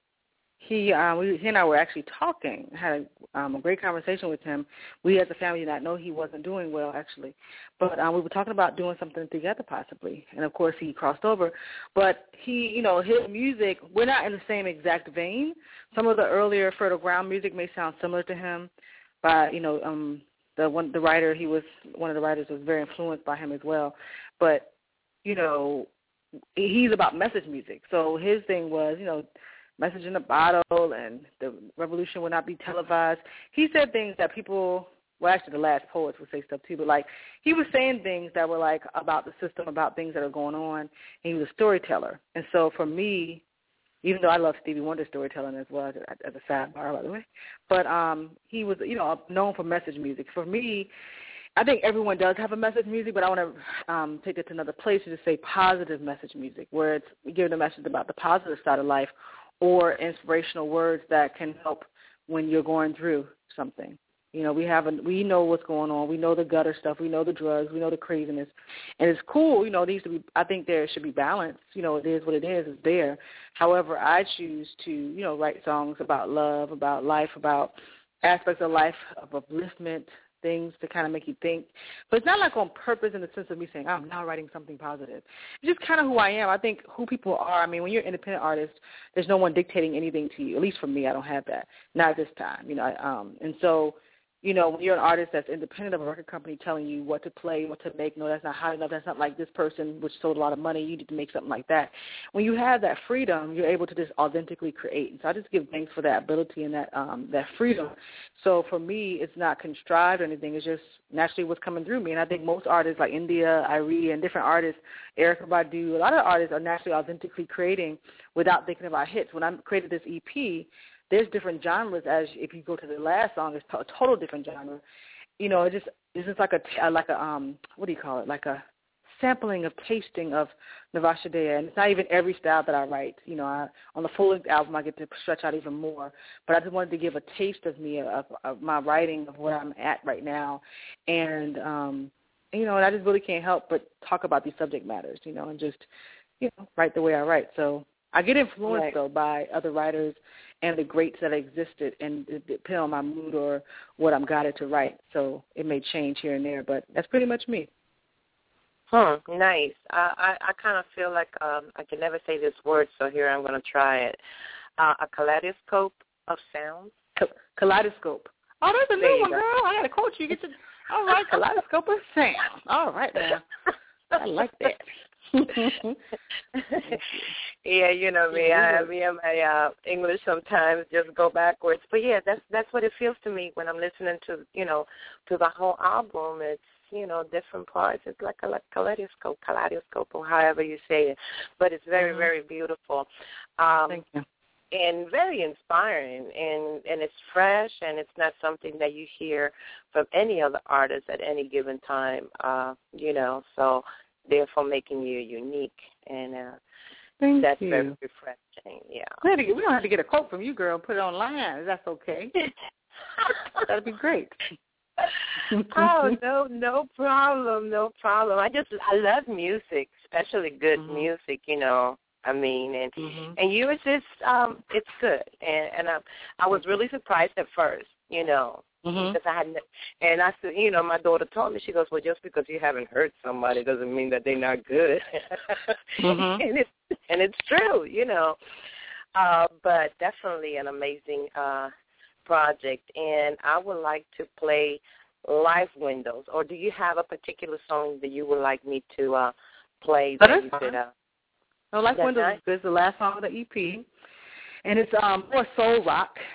he uh, we, he and I were actually talking, had a, um, a great conversation with him. We as a family did not know he wasn't doing well, actually. But um, we were talking about doing something together possibly. And, of course, he crossed over. But he, you know, his music, we're not in the same exact vein. Some of the earlier Fertile Ground music may sound similar to him. But, you know, um, the one the writer, he was, one of the writers was very influenced by him as well. But, you know, he's about message music. So his thing was, you know, message in a bottle and the revolution will not be televised. He said things that people, well, actually the last poets would say stuff too, but like he was saying things that were like about the system, about things that are going on, and he was a storyteller. And so for me, even though I love Stevie Wonder storytelling as well, as a sidebar, by the way, but um, he was, you know, known for message music. For me, I think everyone does have a message music, but I want to um, take it to another place to say positive message music, where it's giving a message about the positive side of life, or inspirational words that can help when you're going through something. You know, we have a, we know what's going on. We know the gutter stuff. We know the drugs. We know the craziness. And it's cool. You know, it needs to be, I think there should be balance. You know, it is what it is. It's there. However, I choose to, you know, write songs about love, about life, about aspects of life, of upliftment, things to kind of make you think. But it's not like on purpose in the sense of me saying, oh, I'm now writing something positive. It's just kind of who I am. I think who people are. I mean, when you're an independent artist, there's no one dictating anything to you. At least for me, I don't have that. Not at this time. You know, um, and so, you know, when you're an artist that's independent of a record company telling you what to play, what to make, no, that's not high enough, that's not like this person, which sold a lot of money, you need to make something like that. When you have that freedom, you're able to just authentically create. And so I just give thanks for that ability and that um, that freedom. So for me, it's not contrived or anything. It's just naturally what's coming through me. And I think most artists like India, Irie, and different artists, Erykah Badu, a lot of artists are naturally authentically creating without thinking about hits. When I created this E P, there's different genres. As if you go to the last song, it's a total different genre. You know, it just it's just like a like a um what do you call it? Like a sampling of tasting of Navasha Dea, and it's not even every style that I write. You know, I, on the full length album, I get to stretch out even more. But I just wanted to give a taste of me, of, of my writing, of where I'm at right now, and um, you know, and I just really can't help but talk about these subject matters. You know, and just you know, write the way I write. So I get influenced right. though by other writers and the greats that existed, and it depends on my mood or what I'm guided to write. So it may change here and there, but that's pretty much me. Hmm, nice. Uh, I, I kind of feel like um, I can never say this word, so here I'm going to try it. Uh, a kaleidoscope of sounds. Kaleidoscope. Oh, that's a new one, girl. I got to coach you. Get to, all right, kaleidoscope of sound. All right, now. I like that. Yeah, you know me. I, me and my uh, English sometimes just go backwards. But yeah, that's that's what it feels to me when I'm listening to you know to the whole album. It's you know different parts. It's like a like kaleidoscope, kaleidoscope, or however you say it. But it's very mm-hmm. very beautiful. Um, Thank you. And very inspiring, and, and it's fresh, and it's not something that you hear from any other artist at any given time, uh, you know, so therefore making you unique, and uh, Thank that's you. very refreshing, yeah. We don't have to get a quote from you, girl, and put it online. That's okay. That'd be great. Oh, no, no problem, no problem. I just, I love music, especially good mm-hmm. music, you know. I mean, and mm-hmm. and you was just, um, it's good, and and I, I was really surprised at first, you know, mm-hmm. because I hadn't, and I said, you know, my daughter told me, she goes, well, just because you haven't heard somebody doesn't mean that they're not good, mm-hmm. and it's and it's true, you know, uh, but definitely an amazing uh, project, and I would like to play Life Windows, or do you have a particular song that you would like me to uh, play that, that you could? Uh, No, Life That's Windows nice. is the last song of the E P, and it's um more soul rock.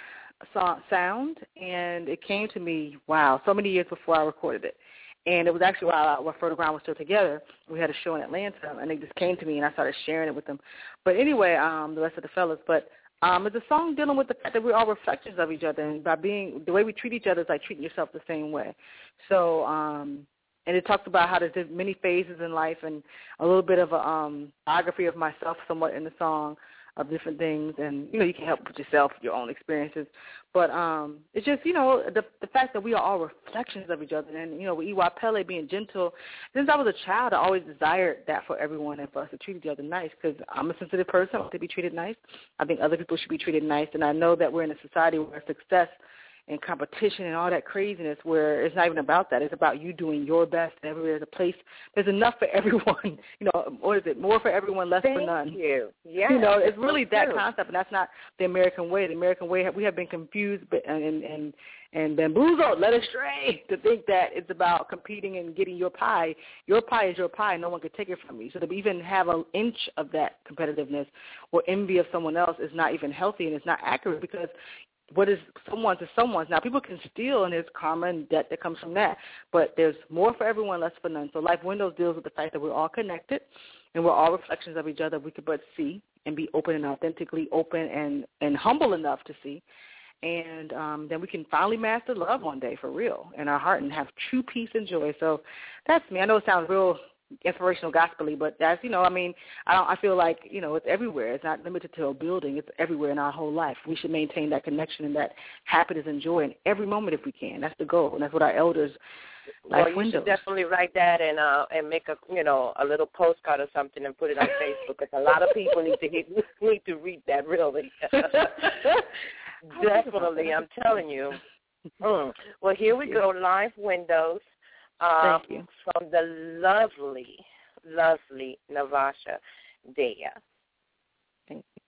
song, sound, and it came to me, wow, so many years before I recorded it. And it was actually while, while Fertile Ground was still together. We had a show in Atlanta, and it just came to me, and I started sharing it with them. But anyway, um, the rest of the fellas, but um, it's a song dealing with the fact that we're all reflections of each other, and by being, the way we treat each other is like treating yourself the same way. So, um, and it talks about how there's many phases in life and a little bit of a um, biography of myself somewhat in the song, of different things, and, you know, you can help with yourself, your own experiences. But um, it's just, you know, the the fact that we are all reflections of each other. And, you know, with Iwa Pele being gentle, since I was a child, I always desired that for everyone and for us to treat each other nice, because I'm a sensitive person. I want to be treated nice. I think other people should be treated nice, and I know that we're in a society where success and competition and all that craziness, where it's not even about that. It's about you doing your best. Everywhere there's a place. There's enough for everyone. You know, what is it? More for everyone, less Thank for none. you. Yeah. You know, it's really that true. concept, and that's not the American way. The American way, we have been confused and and and bamboozled, led astray to think that it's about competing and getting your pie. Your pie is your pie. No one can take it from you. So to even have an inch of that competitiveness or envy of someone else is not even healthy, and it's not accurate, because what is someone's is someone's. Now, people can steal, and there's karma and debt that comes from that, but there's more for everyone, less for none. So Life Windows deals with the fact that we're all connected, and we're all reflections of each other. We could but see and be open and authentically open and, and humble enough to see. And um, then we can finally master love one day for real in our heart and have true peace and joy. So that's me. I know it sounds real inspirational, gospel-y, but that's, you know, I mean, I don't, I feel like, you know, it's everywhere. It's not limited to a building. It's everywhere in our whole life. We should maintain that connection and that happiness and joy in every moment if we can. That's the goal, and that's what our elders. Well, you should definitely write that and uh, and make a, you know, a little postcard or something and put it on Facebook, because a lot of people need to get, need to read that, really. Definitely, I'm telling you. Mm. Well, here we go, Life Windows. Uh, Thank you. From the lovely, lovely Navasha Dea. Thank you.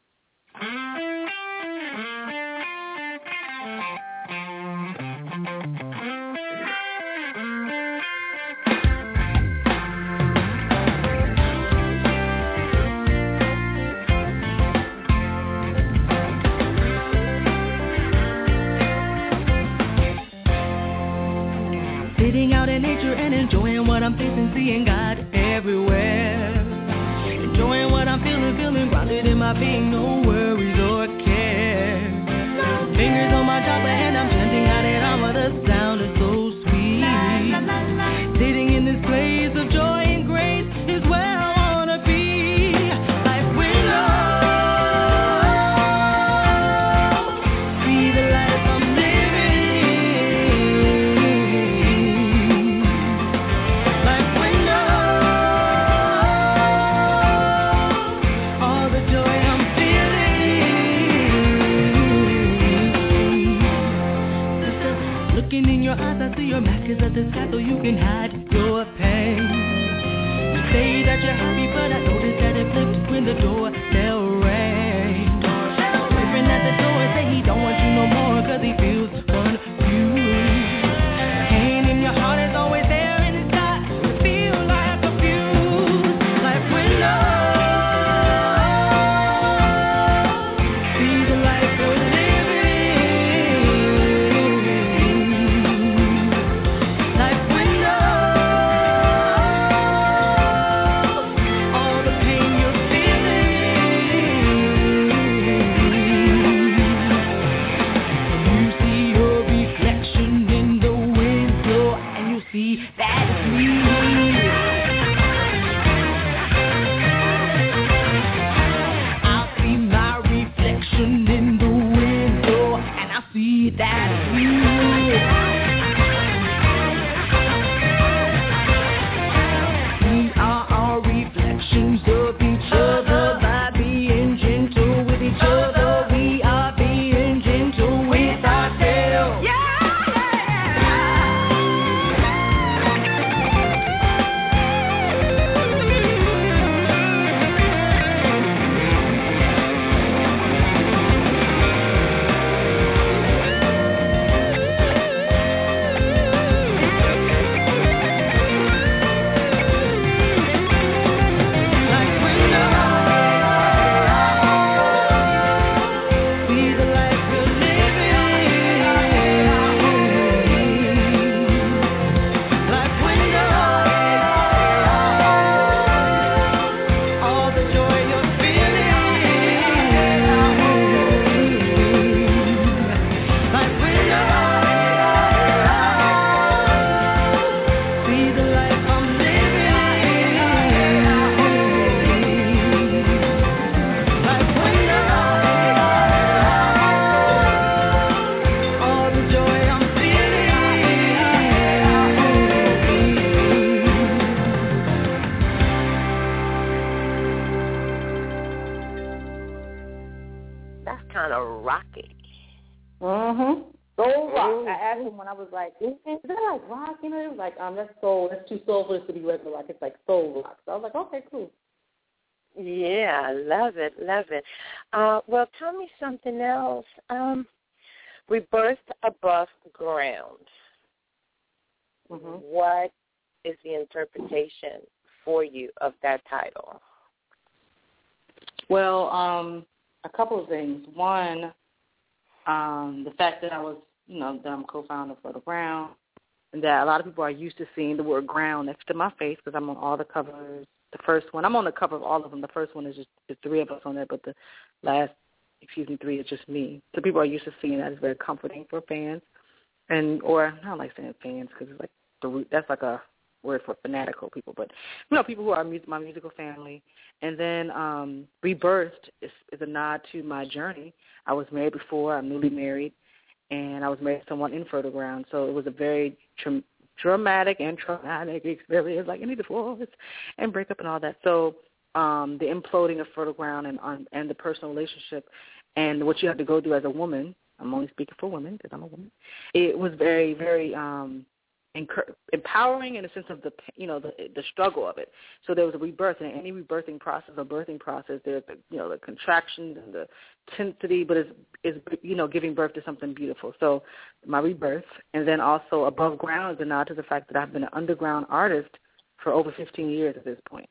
Sitting out in nature and enjoying what I'm facing, seeing God everywhere. Enjoying what I'm feeling, feeling grounded in my being, no worries or cares. Fingers on my chopper and I'm chanting out it all, the sound is so sweet. Sitting in this place of joy and grace is where I wanna be. Life windows, see the life I'm living. Your mask is at the sky so you can hide your pain. You say that you're happy, but I noticed that it flipped when the doorbell rang. Waving at the door, say he don't want you no more, cause he feels confused. Pain in your heart is always there and it's got to feel like a fuse. Life windows, see the life we're living. See the life we're living. Mm-hmm. Soul rock. I asked him when I was like, is that like rock? You know, he was like, um, that's soul. That's too soul for this to be regular rock. It's like soul rock. So I was like, okay, cool. Yeah, I love it, love it. Uh, well, tell me something else. Um, Rebirth Above Ground. Mm-hmm. What is the interpretation for you of that title? Well, um, a couple of things. One, um, the fact that I was, you know, that I'm co-founder for The Ground, and that a lot of people are used to seeing the word ground next to my face because I'm on all the covers. The first one, I'm on the cover of all of them. The first one is just the three of us on there, but the last, excuse me, three is just me. So people are used to seeing that. It's very comforting for fans, and or I don't like saying fans because it's like the that's like a word for fanatical people, but you know, people who are music, my musical family. And then um, Rebirthed is, is a nod to my journey. I was married before. I'm newly married, and I was married to someone in Fertile Ground. So it was a very tra- dramatic and traumatic experience, like any divorce and breakup and all that. So um, the imploding of Fertile Ground and um, and the personal relationship and what you have to go through as a woman. I'm only speaking for women because I'm a woman. It was very, very um, empowering in the sense of the, you know, the the struggle of it. So there was a rebirth, and in any rebirthing process or birthing process, there's the, you know, the contractions and the intensity, but it's, is you know, giving birth to something beautiful. So my rebirth, and then also Above Ground is a nod to the fact that I've been an underground artist for over fifteen years at this point,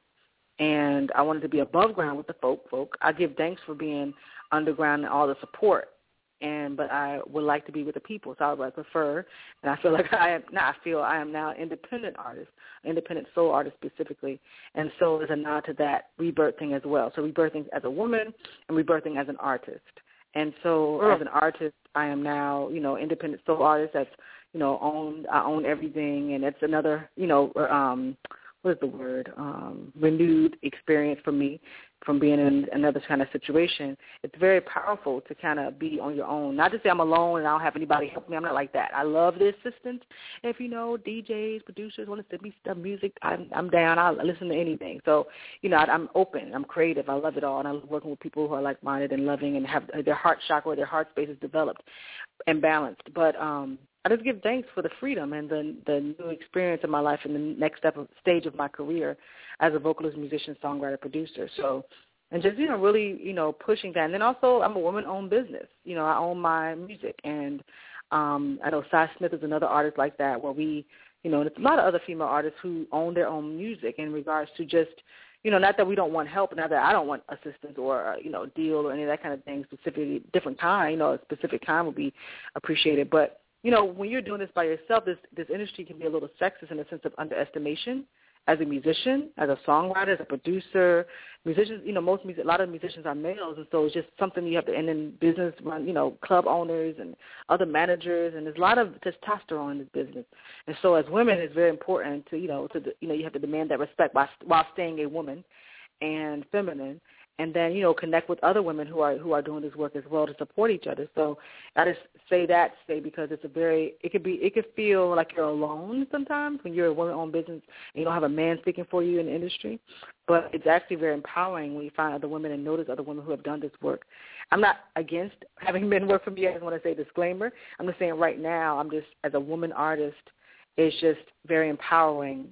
and I wanted to be above ground with the folk. Folk, I give thanks for being underground and all the support. And but I would like to be with the people, so I would prefer, and I feel like I am now. I feel I am now an independent artist, independent soul artist specifically, and so there's a nod to that rebirthing as well. So rebirthing as a woman and rebirthing as an artist, and so oh. as an artist, I am now, you know, independent soul artist. That's, you know, own I own everything, and it's another, you know, um, what is the word? Um, renewed experience for me. From being in another kind of situation, it's very powerful to kind of be on your own. Not to say I'm alone and I don't have anybody help me. I'm not like that. I love the assistants. If, you know, D Js, producers want to send me stuff, music, I'm, I'm down. I'll listen to anything. So, you know, I, I'm open. I'm creative. I love it all. And I love working with people who are like-minded and loving and have their heart chakra, their heart space is developed and balanced. But um, I just give thanks for the freedom and the the new experience of my life and the next step of stage of my career as a vocalist, musician, songwriter, producer. So, and just, you know, really, you know, pushing that. And then also I'm a woman-owned business. You know, I own my music. And um, I know Cy Smith is another artist like that where we, you know, and it's a lot of other female artists who own their own music in regards to just, you know, not that we don't want help, not that I don't want assistance or, you know, deal or any of that kind of thing, specifically different kind, you know, a specific kind would be appreciated. But, you know, when you're doing this by yourself, this this industry can be a little sexist in the sense of underestimation. As a musician, as a songwriter, as a producer, musicians, you know, most music, a lot of musicians are males, and so it's just something you have to, and then business, run, you know, club owners and other managers, and there's a lot of testosterone in this business. And so as women, it's very important to, you know, to, you know, you have to demand that respect while, while staying a woman and feminine. And then, you know, connect with other women who are who are doing this work as well to support each other. So I just say that say because it's a very it could be it could feel like you're alone sometimes when you're a woman-owned business and you don't have a man speaking for you in the industry. But it's actually very empowering when you find other women and notice other women who have done this work. I'm not against having men work for me. I just want to say disclaimer. I'm just saying right now, I'm just as a woman artist, it's just very empowering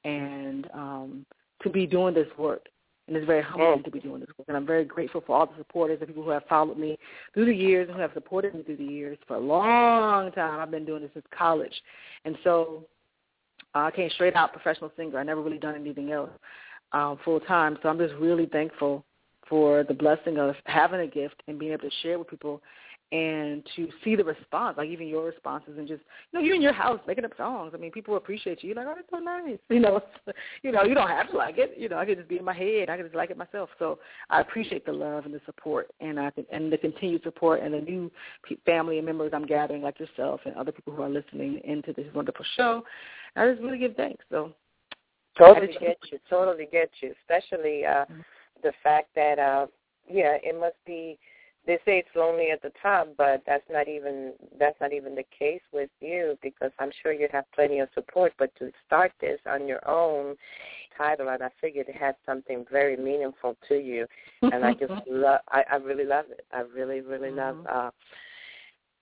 and um, to be doing this work. And it's very humbling to be doing this work. And I'm very grateful for all the supporters, the people who have followed me through the years and who have supported me through the years for a long time. I've been doing this since college. And so uh, I came straight out professional singer. I never really done anything else um, full time. So I'm just really thankful for the blessing of having a gift and being able to share with people and to see the response, like even your responses, and just, you know, you're in your house making up songs. I mean, people appreciate you. You're like, oh, that's so nice. You know, you know, you don't have to like it. You know, I could just be in my head. I could just like it myself. So I appreciate the love and the support, and I and the continued support, and the new family and members I'm gathering, like yourself and other people who are listening into this wonderful show. I just really give thanks. So totally get you, totally get you, especially uh, mm-hmm. the fact that, uh, yeah, it must be. They say it's lonely at the top, but that's not even that's not even the case with you, because I'm sure you have plenty of support. But to start this on your own title, and I figured it had something very meaningful to you, and I just love. I, I really love it. I really, really mm-hmm. love uh,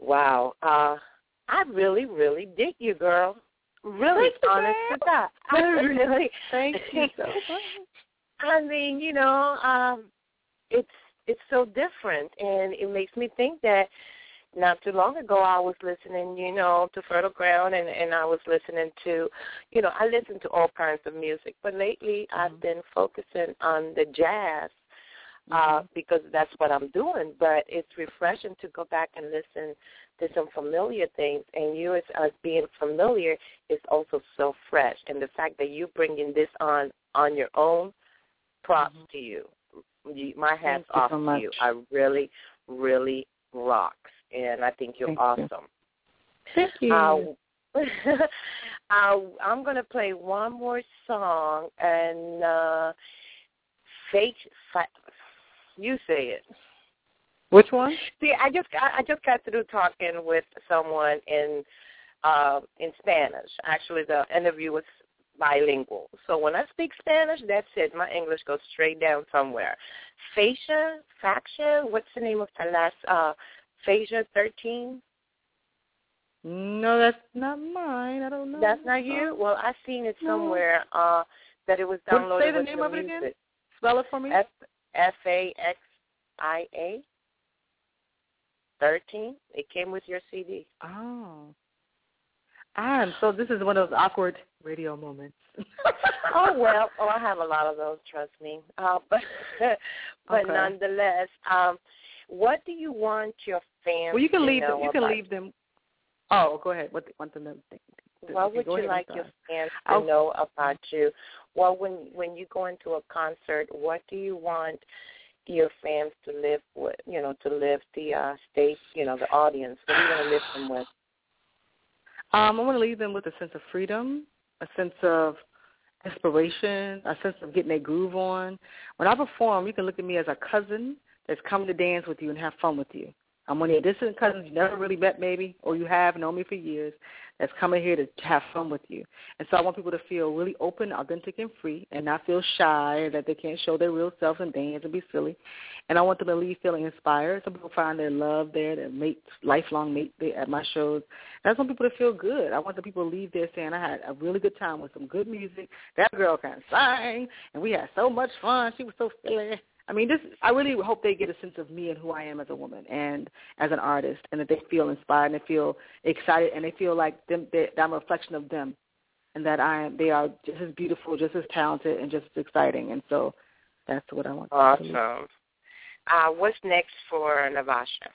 Wow. Uh, I really, really dig you, girl. Really, honest to God. I really. Thank you so much. I mean, you know, um, it's it's so different, and it makes me think that not too long ago I was listening, you know, to Fertile Ground, and, and I was listening to, you know, I listen to all kinds of music, but lately mm-hmm. I've been focusing on the jazz uh, mm-hmm. because that's what I'm doing, but it's refreshing to go back and listen to some familiar things, and you as, as being familiar is also so fresh, and the fact that you're bringing this on on your own, props mm-hmm. to you. you. My hat's Thank off you so to much. you. I really, really rocks, and I think you're Thank awesome. You. Thank you. Uh, uh, I'm going to play one more song, and uh, Fate, you say it. Which one? See, I just got, I just got through talking with someone in uh, in Spanish. Actually, the interview was bilingual. So when I speak Spanish, that's it. My English goes straight down somewhere. Fascia, Faction, what's the name of the last, uh, Fascia thirteen? No, that's not mine. I don't know. That's not you? Well, I've seen it somewhere uh, that it was downloaded what, say the with name the of it music. again? Spell it for me. F F A X I A thirteen. It came with your C D. Oh. Ah, so this is one of those awkward radio moments. oh, well, oh, I have a lot of those, trust me. Uh, but but okay. nonetheless, um, what do you want your fans well, you can to leave know them, You about? can leave them. Oh, go ahead. What want them to think? What okay, would you ahead, like your fans to I'll, know about you? Well, when when you go into a concert, what do you want your fans to live with? You know, to live the uh, stage. You know, the audience. What are you going to live them with? Um, I want to leave them with a sense of freedom, a sense of inspiration, a sense of getting their groove on. When I perform, you can look at me as a cousin that's coming to dance with you and have fun with you. I'm one of your distant cousins you never really met maybe, or you have known me for years, that's coming here to have fun with you. And so I want people to feel really open, authentic, and free, and not feel shy that they can't show their real selves and dance and be silly. And I want them to leave feeling inspired. Some people find their love there, their mate, lifelong mate there at my shows. And I just want people to feel good. I want the people to leave there saying, I had a really good time with some good music. That girl can sing, and we had so much fun. She was so silly. I mean, this. I really hope they get a sense of me and who I am as a woman and as an artist, and that they feel inspired and they feel excited and they feel like them, they, that I'm a reflection of them, and that I am. They are just as beautiful, just as talented, and just as exciting. And so that's what I want. Awesome. To uh, what's next for Navasha?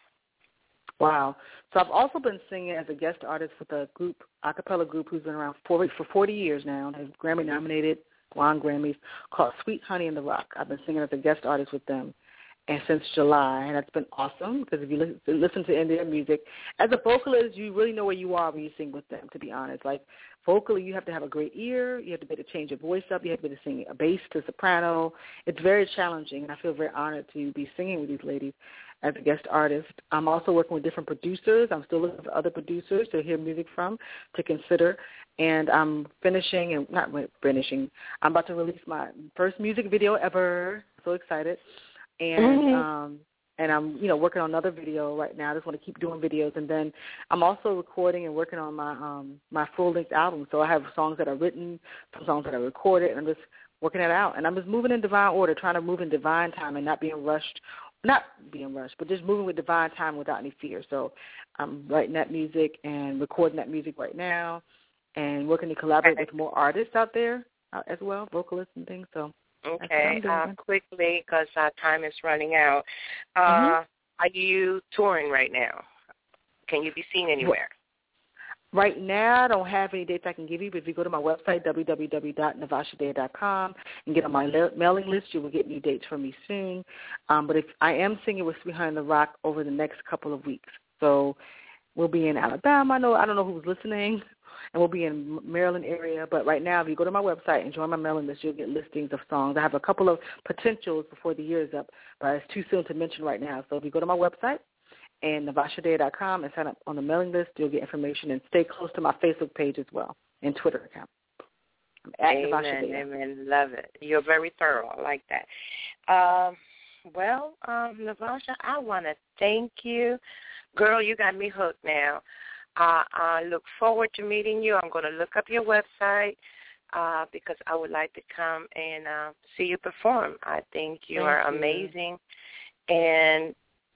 Wow. So I've also been singing as a guest artist with a group, a cappella group, who's been around for for forty years now. They're Grammy nominated. Won Grammys, called Sweet Honey in the Rock. I've been singing as a guest artist with them and since July, and that's been awesome because if you listen, listen to their music, as a vocalist, you really know where you are when you sing with them, to be honest. Like, vocally, you have to have a great ear. You have to be able to change your voice up. You have to be able to sing a bass to soprano. It's very challenging, and I feel very honored to be singing with these ladies as a guest artist. I'm also working with different producers. I'm still looking for other producers to hear music from, to consider. And I'm finishing, and not finishing, I'm about to release my first music video ever. So excited. And mm-hmm. um, and I'm, you know, working on another video right now. I just want to keep doing videos. And then I'm also recording and working on my um, my full-length album. So I have songs that are written, some songs that are recorded, and I'm just working it out. And I'm just moving in divine order, trying to move in divine time and not being rushed. Not being rushed, but just moving with divine time without any fear. So I'm writing that music and recording that music right now and working to collaborate with more artists out there uh, as well, vocalists and things. So okay, uh, quickly, because uh, time is running out. Uh, mm-hmm. Are you touring right now? Can you be seen anywhere? Right now, I don't have any dates I can give you, but if you go to my website, w w w dot navasha day dot com, and get on my la- mailing list, you will get new dates from me soon. Um, but if I am singing with Sweet Honey in the Rock over the next couple of weeks. So we'll be in Alabama. I know I don't know who's listening, and we'll be in Maryland area. But right now, if you go to my website and join my mailing list, you'll get listings of songs. I have a couple of potentials before the year is up, but it's too soon to mention right now. So if you go to my website, and navasha day dot com and sign up on the mailing list, you'll get information, and stay close to my Facebook page as well and Twitter account. I'm at Amen, amen. Love it. You're very thorough. I like that. Um, well, um, Navasha, I want to thank you Girl, you got me hooked now. Uh, I look forward to meeting you. I'm going to look up your website uh, because I would like to come and uh, see you perform. I think you Thank are you. amazing. And,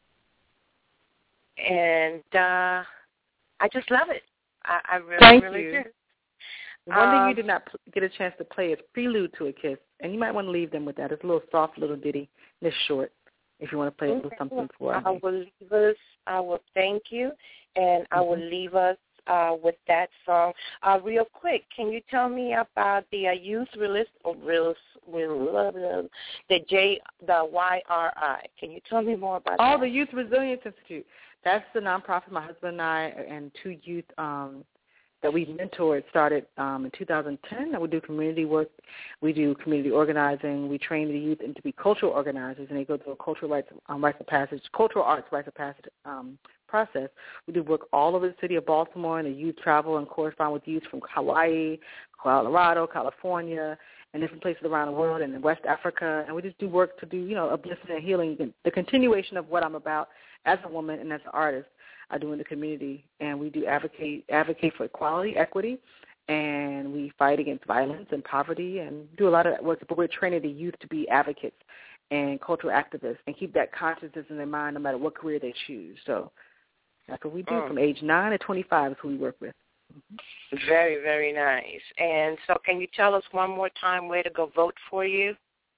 and uh, I just love it. I, I really, Thank really you. do. One um, thing you did not get a chance to play is Prelude to a Kiss, and you might want to leave them with that. It's a little soft little ditty, this short, if you want to play okay. a little something for I me. will leave us, I will thank you, and mm-hmm. I will leave us uh, with that song. Uh, real quick, can you tell me about the uh, youth release, or real, real, the J, the Y R I? Can you tell me more about oh, that? Oh, the Youth Resilience Institute. That's the nonprofit my husband and I and two youth um, that we mentored started um, in two thousand ten. We do community work. We do community organizing. We train the youth into be cultural organizers, and they go through a cultural rites, um, rites of passage, cultural arts rites of passage um, process. We do work all over the city of Baltimore, and the youth travel and correspond with youth from Hawaii, Colorado, California, and different places around the world, and in West Africa. And we just do work to do, you know, upliftment and healing, the continuation of what I'm about as a woman and as an artist. I do in the community, and we do advocate advocate for equality, equity, and we fight against violence and poverty and do a lot of work. But we're training the youth to be advocates and cultural activists and keep that consciousness in their mind no matter what career they choose. So that's what we do. Mm. From age nine to twenty-five is who we work with. Mm-hmm. Very, very nice. And so can you tell us one more time where to go vote for you?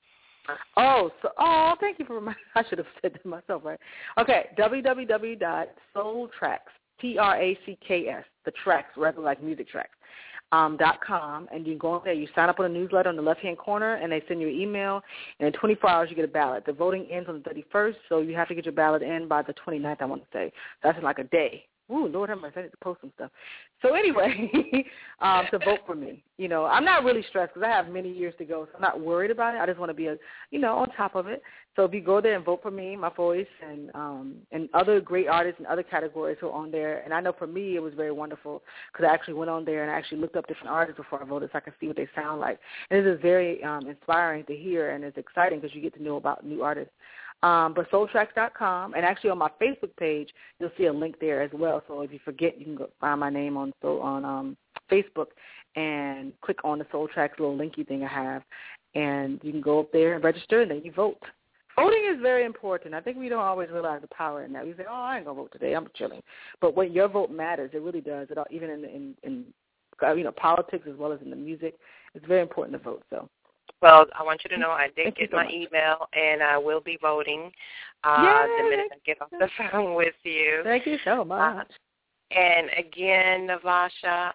Oh, so oh, thank you for reminding. I should have said that myself, right? Okay, w w w dot soul tracks, T R A C K S, the tracks, rather like music tracks, um, dot com, and you go in there, you sign up on a newsletter on the left-hand corner, and they send you an email, and in twenty-four hours you get a ballot. The voting ends on the thirty-first, so you have to get your ballot in by the twenty-ninth, I want to say. That's in like a day. Ooh, Lord have mercy, I need to post some stuff. So anyway, um, to vote for me. You know, I'm not really stressed because I have many years to go, so I'm not worried about it. I just want to be, a, you know, on top of it. So if you go there and vote for me, my voice, and um, and other great artists in other categories who are on there, and I know for me it was very wonderful because I actually went on there and I actually looked up different artists before I voted so I could see what they sound like. And it is very um, inspiring to hear, and it's exciting because you get to know about new artists. Um, but soul tracks dot com, and actually on my Facebook page, you'll see a link there as well. So if you forget, you can go find my name on so on um, Facebook and click on the Soul Tracks little linky thing I have, and you can go up there and register, and then you vote. Voting is very important. I think we don't always realize the power in that. We say, oh, I ain't going to vote today. I'm chilling. But when your vote matters, it really does. It all, even in, in, in you know, politics as well as in the music, it's very important to vote. So. Well, I want you to know I did Thank get so my much. email, and I will be voting uh, the minute I get off the phone with you. Thank you so much. Uh, and again, Navasha, uh,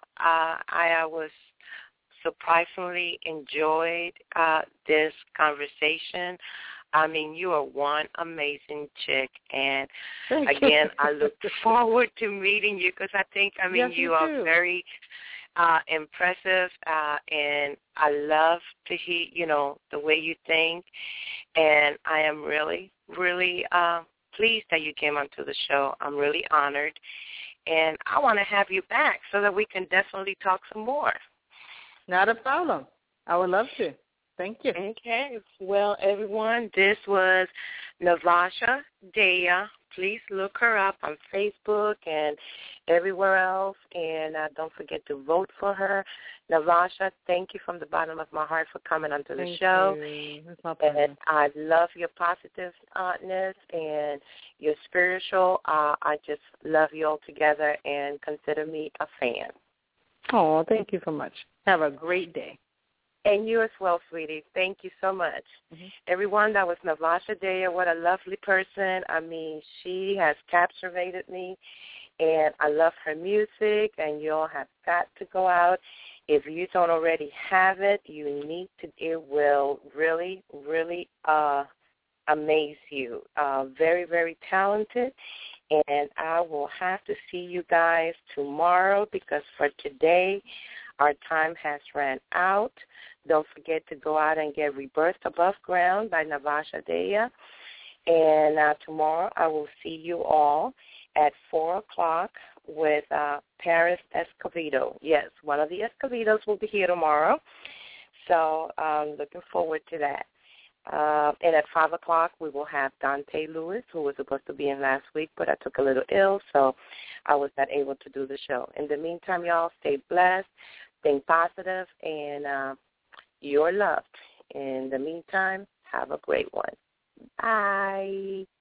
I was surprisingly enjoyed uh, this conversation. I mean, you are one amazing chick, and Thank again, you. I look forward to meeting you because I think, I mean, yes, you, you are too. very uh, impressive, uh, and I love to hear, you know, the way you think, and I am really, really uh, pleased that you came onto the show. I'm really honored, and I want to have you back so that we can definitely talk some more. Not a problem. I would love to. Thank you. Okay. Well, everyone, this was Navasha Daya. Please look her up on Facebook and everywhere else. And uh, don't forget to vote for her. Navasha, thank you from the bottom of my heart for coming onto the thank show. You. It's my pleasure. And I love your positiveness and your spiritual. Uh, I just love you all together and consider me a fan. Oh, thank you so much. Have a great day. And you as well, sweetie. Thank you so much. Mm-hmm. Everyone, that was Navasha Daya. What a lovely person. I mean, she has captivated me, and I love her music, and you all have got to go out. If you don't already have it, you need to. It will really, really uh, amaze you. Uh, very, very talented. And I will have to see you guys tomorrow because for today, our time has ran out. Don't forget to go out and get Rebirth Above Ground by Navasha Daya. And uh, tomorrow I will see you all at four o'clock with uh, Paris Escovedo. Yes, one of the Escovedos will be here tomorrow. So I'm um, looking forward to that. Uh, and at five o'clock, we will have Dante Lewis, who was supposed to be in last week, but I took a little ill, so I was not able to do the show. In the meantime, y'all, stay blessed, stay positive, and uh, you're loved. In the meantime, have a great one. Bye.